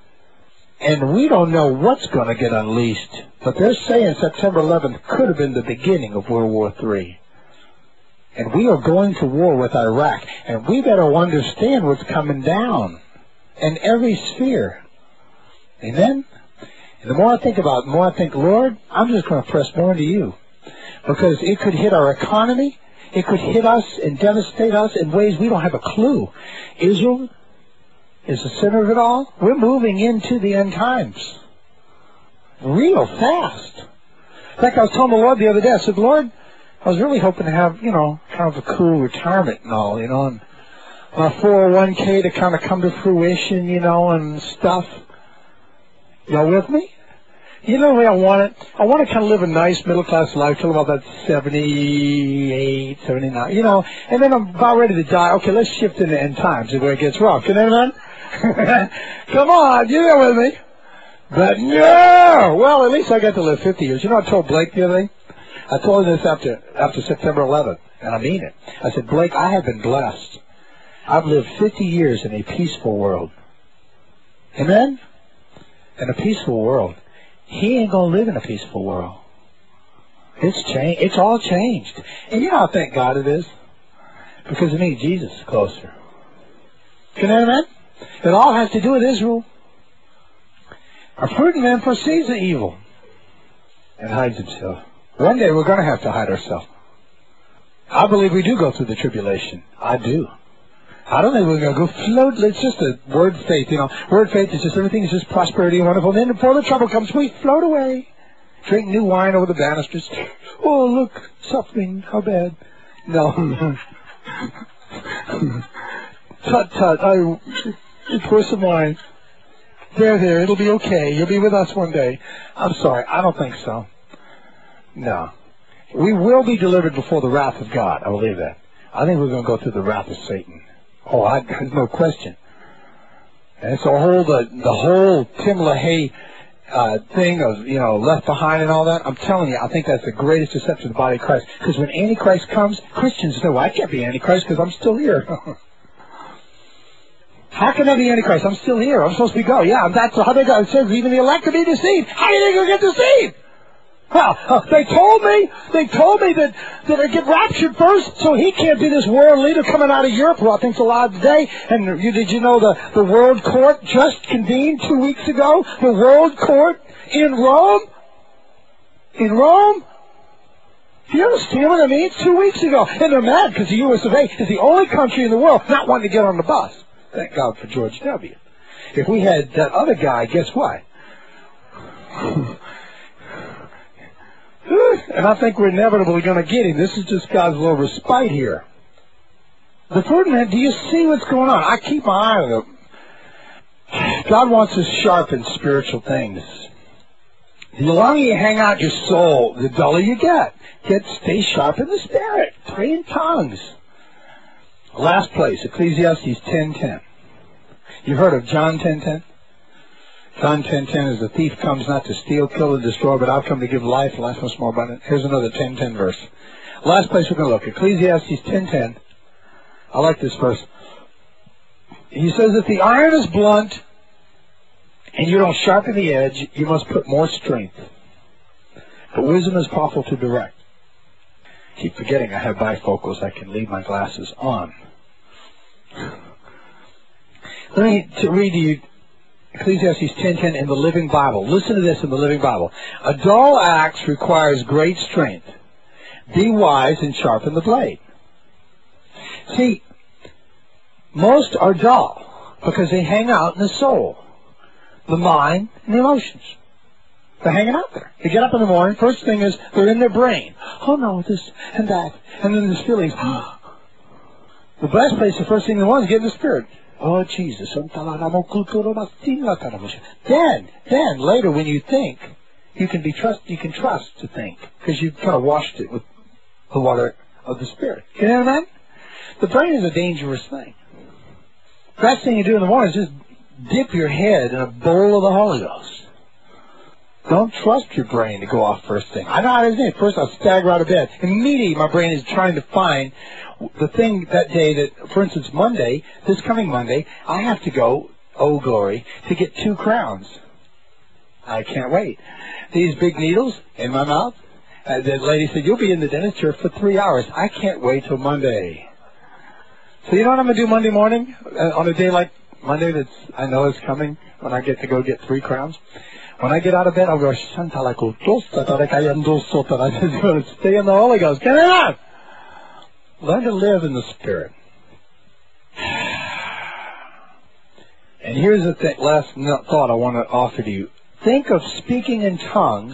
And we don't know what's going to get unleashed. But they're saying September 11th could have been the beginning of World War III. And we are going to war with Iraq. And we better understand what's coming down in every sphere. Amen? And the more I think about it, the more I think, Lord, I'm just going to press more into you. Because it could hit our economy. It could hit us and devastate us in ways we don't have a clue. Israel is the center of it all. We're moving into the end times. Real fast. In fact, I was telling the Lord the other day, I said, Lord, I was really hoping to have, you know, kind of a cool retirement and all, you know, and my 401k to kind of come to fruition, you know, and stuff. Y'all with me? You know the way I want it? I want to kind of live a nice middle-class life till about that 78, 79, you know, and then I'm about ready to die. Okay, let's shift into end times where it gets rough. Can anyone? Come on, you're there with me. But no! Well, at least I got to live 50 years. You know what I told Blake the other day? I told him this after September 11th, and I mean it. I said, Blake, I have been blessed. I've lived 50 years in a peaceful world. Amen? In a peaceful world. He ain't going to live in a peaceful world. It's changed. It's all changed. And you know how thank God it is? Because it means Jesus is closer. Can you amen? It all has to do with Israel. A prudent man foresees the evil and hides himself. One day we're going to have to hide ourselves. I believe we do go through the tribulation. I do. I don't think we're going to go float. It's just a word faith, you know. Word faith is just everything is just prosperity and wonderful. And then before the trouble comes, we float away. Drink new wine over the banisters. Oh, look, suffering. How bad. No. Tut, tut. Pour some wine. There. It'll be okay. You'll be with us one day. I'm sorry. I don't think so. No. We will be delivered before the wrath of God. I believe that. I think we're going to go through the wrath of Satan. Oh, there's no question. And so the whole Tim LaHaye thing of, you know, Left Behind and all that, I'm telling you, I think that's the greatest deception of the body of Christ. Because when Antichrist comes, Christians know, I can't be Antichrist because I'm still here. How can I be Antichrist? I'm still here. I'm supposed to be go. Yeah, that's how they go. It says even the elect to be deceived. How do you think you'll get deceived? Well, they told me that I get raptured first, so he can't be this world leader coming out of Europe, who I think's alive today. And did you know the World Court just convened 2 weeks ago? The World Court in Rome? In Rome? Do you understand what I mean? 2 weeks ago. And they're mad because the U.S. of A. is the only country in the world not wanting to get on the bus. Thank God for George W. If we had that other guy, guess what? And I think we're inevitably going to get him. This is just God's little respite here. The third man, do you see what's going on? I keep my eye on it. God wants us sharp in spiritual things. The longer you hang out your soul, the duller you get. Stay sharp in the spirit. Pray in tongues. Last place, Ecclesiastes 10:10. You've heard of John 10:10? John 10:10 is the thief comes not to steal, kill, and destroy, but I've come to give life, life much more abundant. Here's another 10:10 verse. Last place we're going to look, Ecclesiastes 10:10. I like this verse. He says, if the iron is blunt and you don't sharpen the edge, you must put more strength. But wisdom is powerful to direct. Keep forgetting I have bifocals. I can leave my glasses on. Let me read to you Ecclesiastes 10:10 in the Living Bible. Listen to this in the Living Bible. A dull axe requires great strength. Be wise and sharpen the blade. See, most are dull because they hang out in the soul, the mind, and the emotions. They're hanging out there. They get up in the morning, first thing is they're in their brain. Oh no, this and that. And then there's feelings. The best place, the first thing they want is get in the spirit. Oh Jesus. Then later when you think, you can trust to think because you've kind of washed it with the water of the spirit. You know what I mean? The brain is a dangerous thing. Best thing you do in the morning is just dip your head in a bowl of the Holy Ghost. Don't trust your brain to go off first thing. I know how it is. First I'll stagger out of bed. Immediately my brain is trying to find the thing that day that, for instance, Monday, this coming Monday, I have to go, oh glory, to get 2 crowns. I can't wait. These big needles in my mouth. The lady said, you'll be in the dentist chair for 3 hours. I can't wait till Monday. So you know what I'm going to do Monday morning? On a day like Monday that I know is coming, when I get to go get 3 crowns? When I get out of bed, I'll go, I'm just going to stay in the Holy Ghost. Get it out! Learn to live in the Spirit. And here's the last thought I want to offer to you. Think of speaking in tongues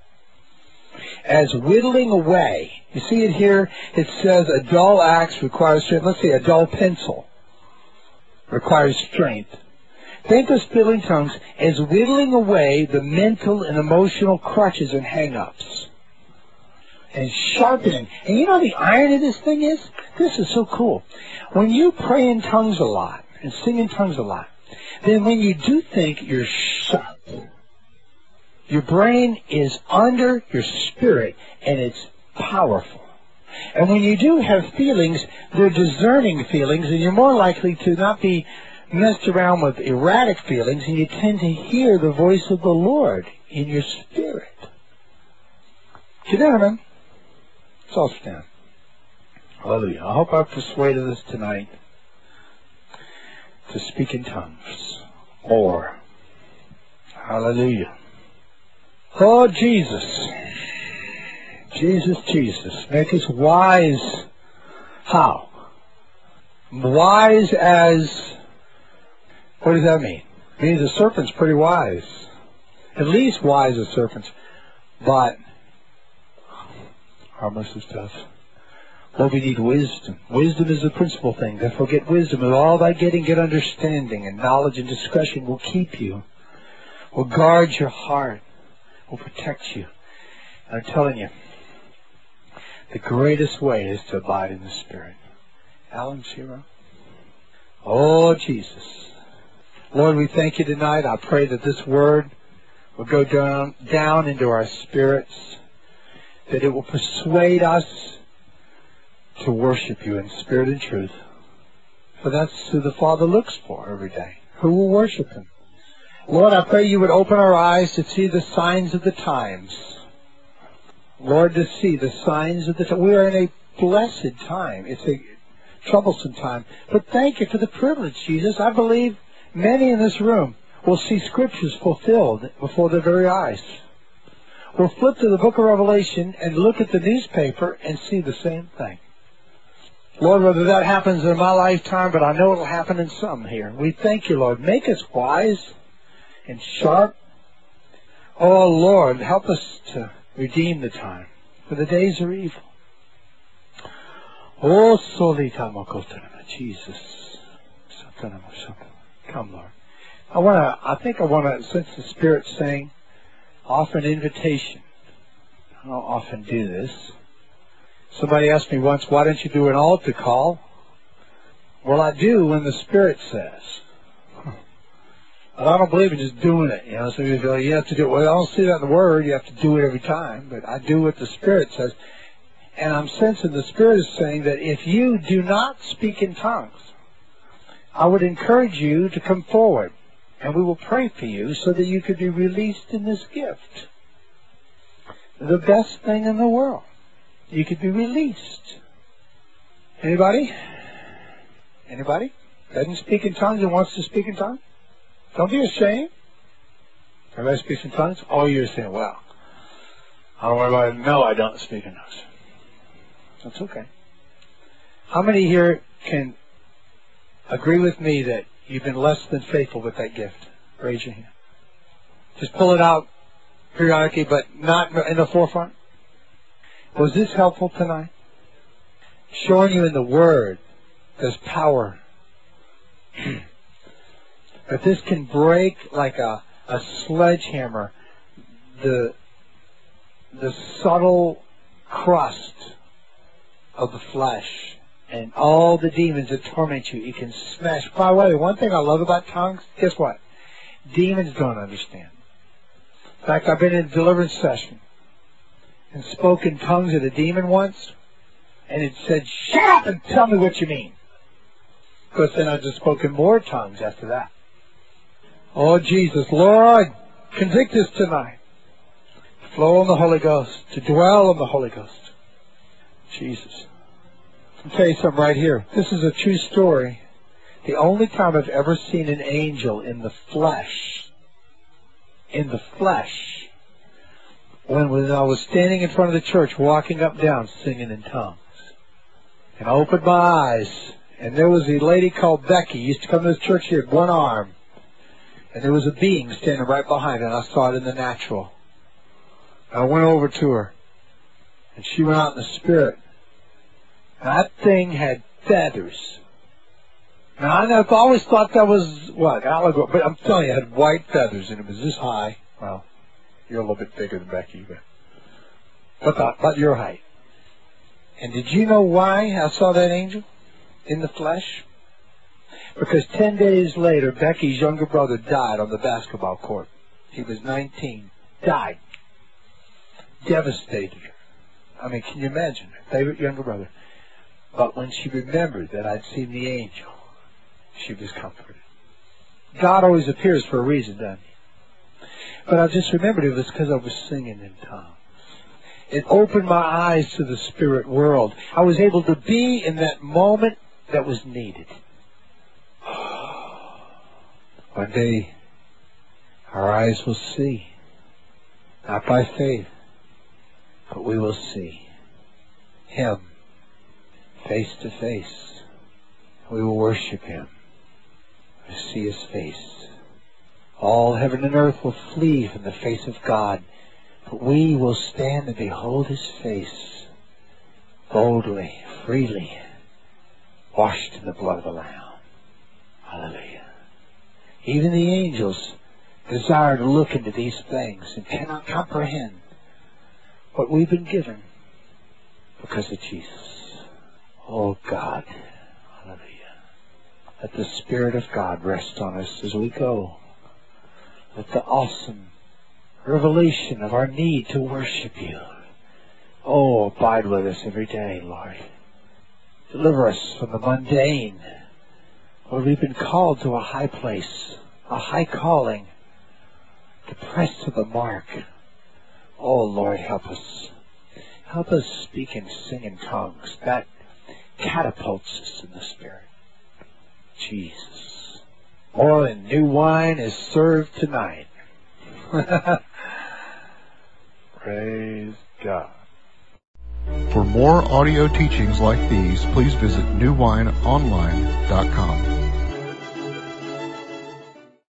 as whittling away. You see it here? It says a dull axe requires strength. Let's say a dull pencil requires strength. Think of speaking tongues as whittling away the mental and emotional crutches and hang-ups. And sharpening. And you know the irony of this thing is? This is so cool. When you pray in tongues a lot and sing in tongues a lot, then when you do think you're sharp, your brain is under your spirit and it's powerful. And when you do have feelings, they're discerning feelings, and you're more likely to not be messed around with erratic feelings, and you tend to hear the voice of the Lord in your spirit. Gentlemen, let's all stand. Hallelujah. I hope I've persuaded us tonight to speak in tongues. Or, hallelujah. Oh, Jesus. Jesus, Jesus. Make us wise. How? Wise as... What does that mean? It means a serpent's pretty wise. At least wise as serpents. But harmless as doves. Well, we need wisdom. Wisdom is the principal thing. Therefore get wisdom. And all thy getting, get understanding. And knowledge and discretion will keep you. Will guard your heart. Will protect you. And I'm telling you, the greatest way is to abide in the Spirit. Alan Shiro. Oh, Jesus. Lord, we thank you tonight. I pray that this word will go down into our spirits, that it will persuade us to worship you in spirit and truth. For that's who the Father looks for every day. Who will worship him? Lord, I pray you would open our eyes to see the signs of the times. Lord, to see the signs of the times. We are in a blessed time. It's a troublesome time. But thank you for the privilege, Jesus. I believe many in this room will see scriptures fulfilled before their very eyes. We'll flip to the book of Revelation and look at the newspaper and see the same thing. Lord, whether that happens in my lifetime, but I know it'll happen in some here. We thank you, Lord. Make us wise and sharp. Oh, Lord, help us to Redeem the time, for the days are evil. Oh, solita makotanama, Jesus. Come, Lord. I think I want to, since the Spirit's saying, offer an invitation. I don't often do this. Somebody asked me once, why don't you do an altar call? Well, I do when the Spirit says. But I don't believe in just doing it. So you have to do it. Well, I don't see that in the Word. You have to do it every time. But I do what the Spirit says. And I'm sensing the Spirit is saying that if you do not speak in tongues, I would encourage you to come forward. And we will pray for you so that you could be released in this gift. The best thing in the world. You could be released. Anybody? Anybody? Doesn't speak in tongues and wants to speak in tongues? Don't be ashamed. Everybody speaks in tongues? Oh, you're saying, well, I don't worry about it. No, I don't speak in tongues. That's okay. How many here can agree with me that you've been less than faithful with that gift? Raise your hand. Just pull it out periodically, but not in the forefront. Was this helpful tonight? Showing you in the Word there's power. That this can break like a sledgehammer the subtle crust of the flesh and all the demons that torment you. You can smash. By the way, one thing I love about tongues, guess what? Demons don't understand. In fact, I've been in a deliverance session and spoke in tongues at a demon once, and it said, shut up and tell me what you mean. Because then I just spoke in more tongues after that. Oh, Jesus, Lord, convict us tonight. To flow in the Holy Ghost, to dwell in the Holy Ghost. Jesus. I'll tell you something right here. This is a true story. The only time I've ever seen an angel in the flesh, when I was standing in front of the church, walking up and down, singing in tongues. And I opened my eyes, and there was a lady called Becky, used to come to the church here with one arm. And there was a being standing right behind her, and I saw it in the natural. I went over to her, and she went out in the Spirit. That thing had feathers. Now, I've always thought that was, alligator, but I'm telling you, it had white feathers, and it was this high. Well, you're a little bit bigger than Becky, but about your height. And did you know why I saw that angel in the flesh? Because 10 days later, Becky's younger brother died on the basketball court. He was 19. Died. Devastated her. I mean, can you imagine? Her favorite younger brother. But when she remembered that I'd seen the angel, she was comforted. God always appears for a reason, doesn't he? But I just remembered it was because I was singing in tongues. It opened my eyes to the spirit world. I was able to be in that moment that was needed. One day, our eyes will see, not by faith, but we will see Him face to face. We will worship Him. We will see His face. All heaven and earth will flee from the face of God, but we will stand and behold His face boldly, freely, washed in the blood of the Lamb. Hallelujah. Even the angels desire to look into these things and cannot comprehend what we've been given because of Jesus. Oh God. Hallelujah. Let the Spirit of God rest on us as we go. Let the awesome revelation of our need to worship You, oh, abide with us every day, Lord. Deliver us from the mundane. Lord, we've been called to a high place, a high calling, to press to the mark. Oh, Lord, help us. Help us speak and sing in tongues. That catapults us in the Spirit. Jesus. More than new wine is served tonight. Praise God. For more audio teachings like these, please visit newwineonline.com.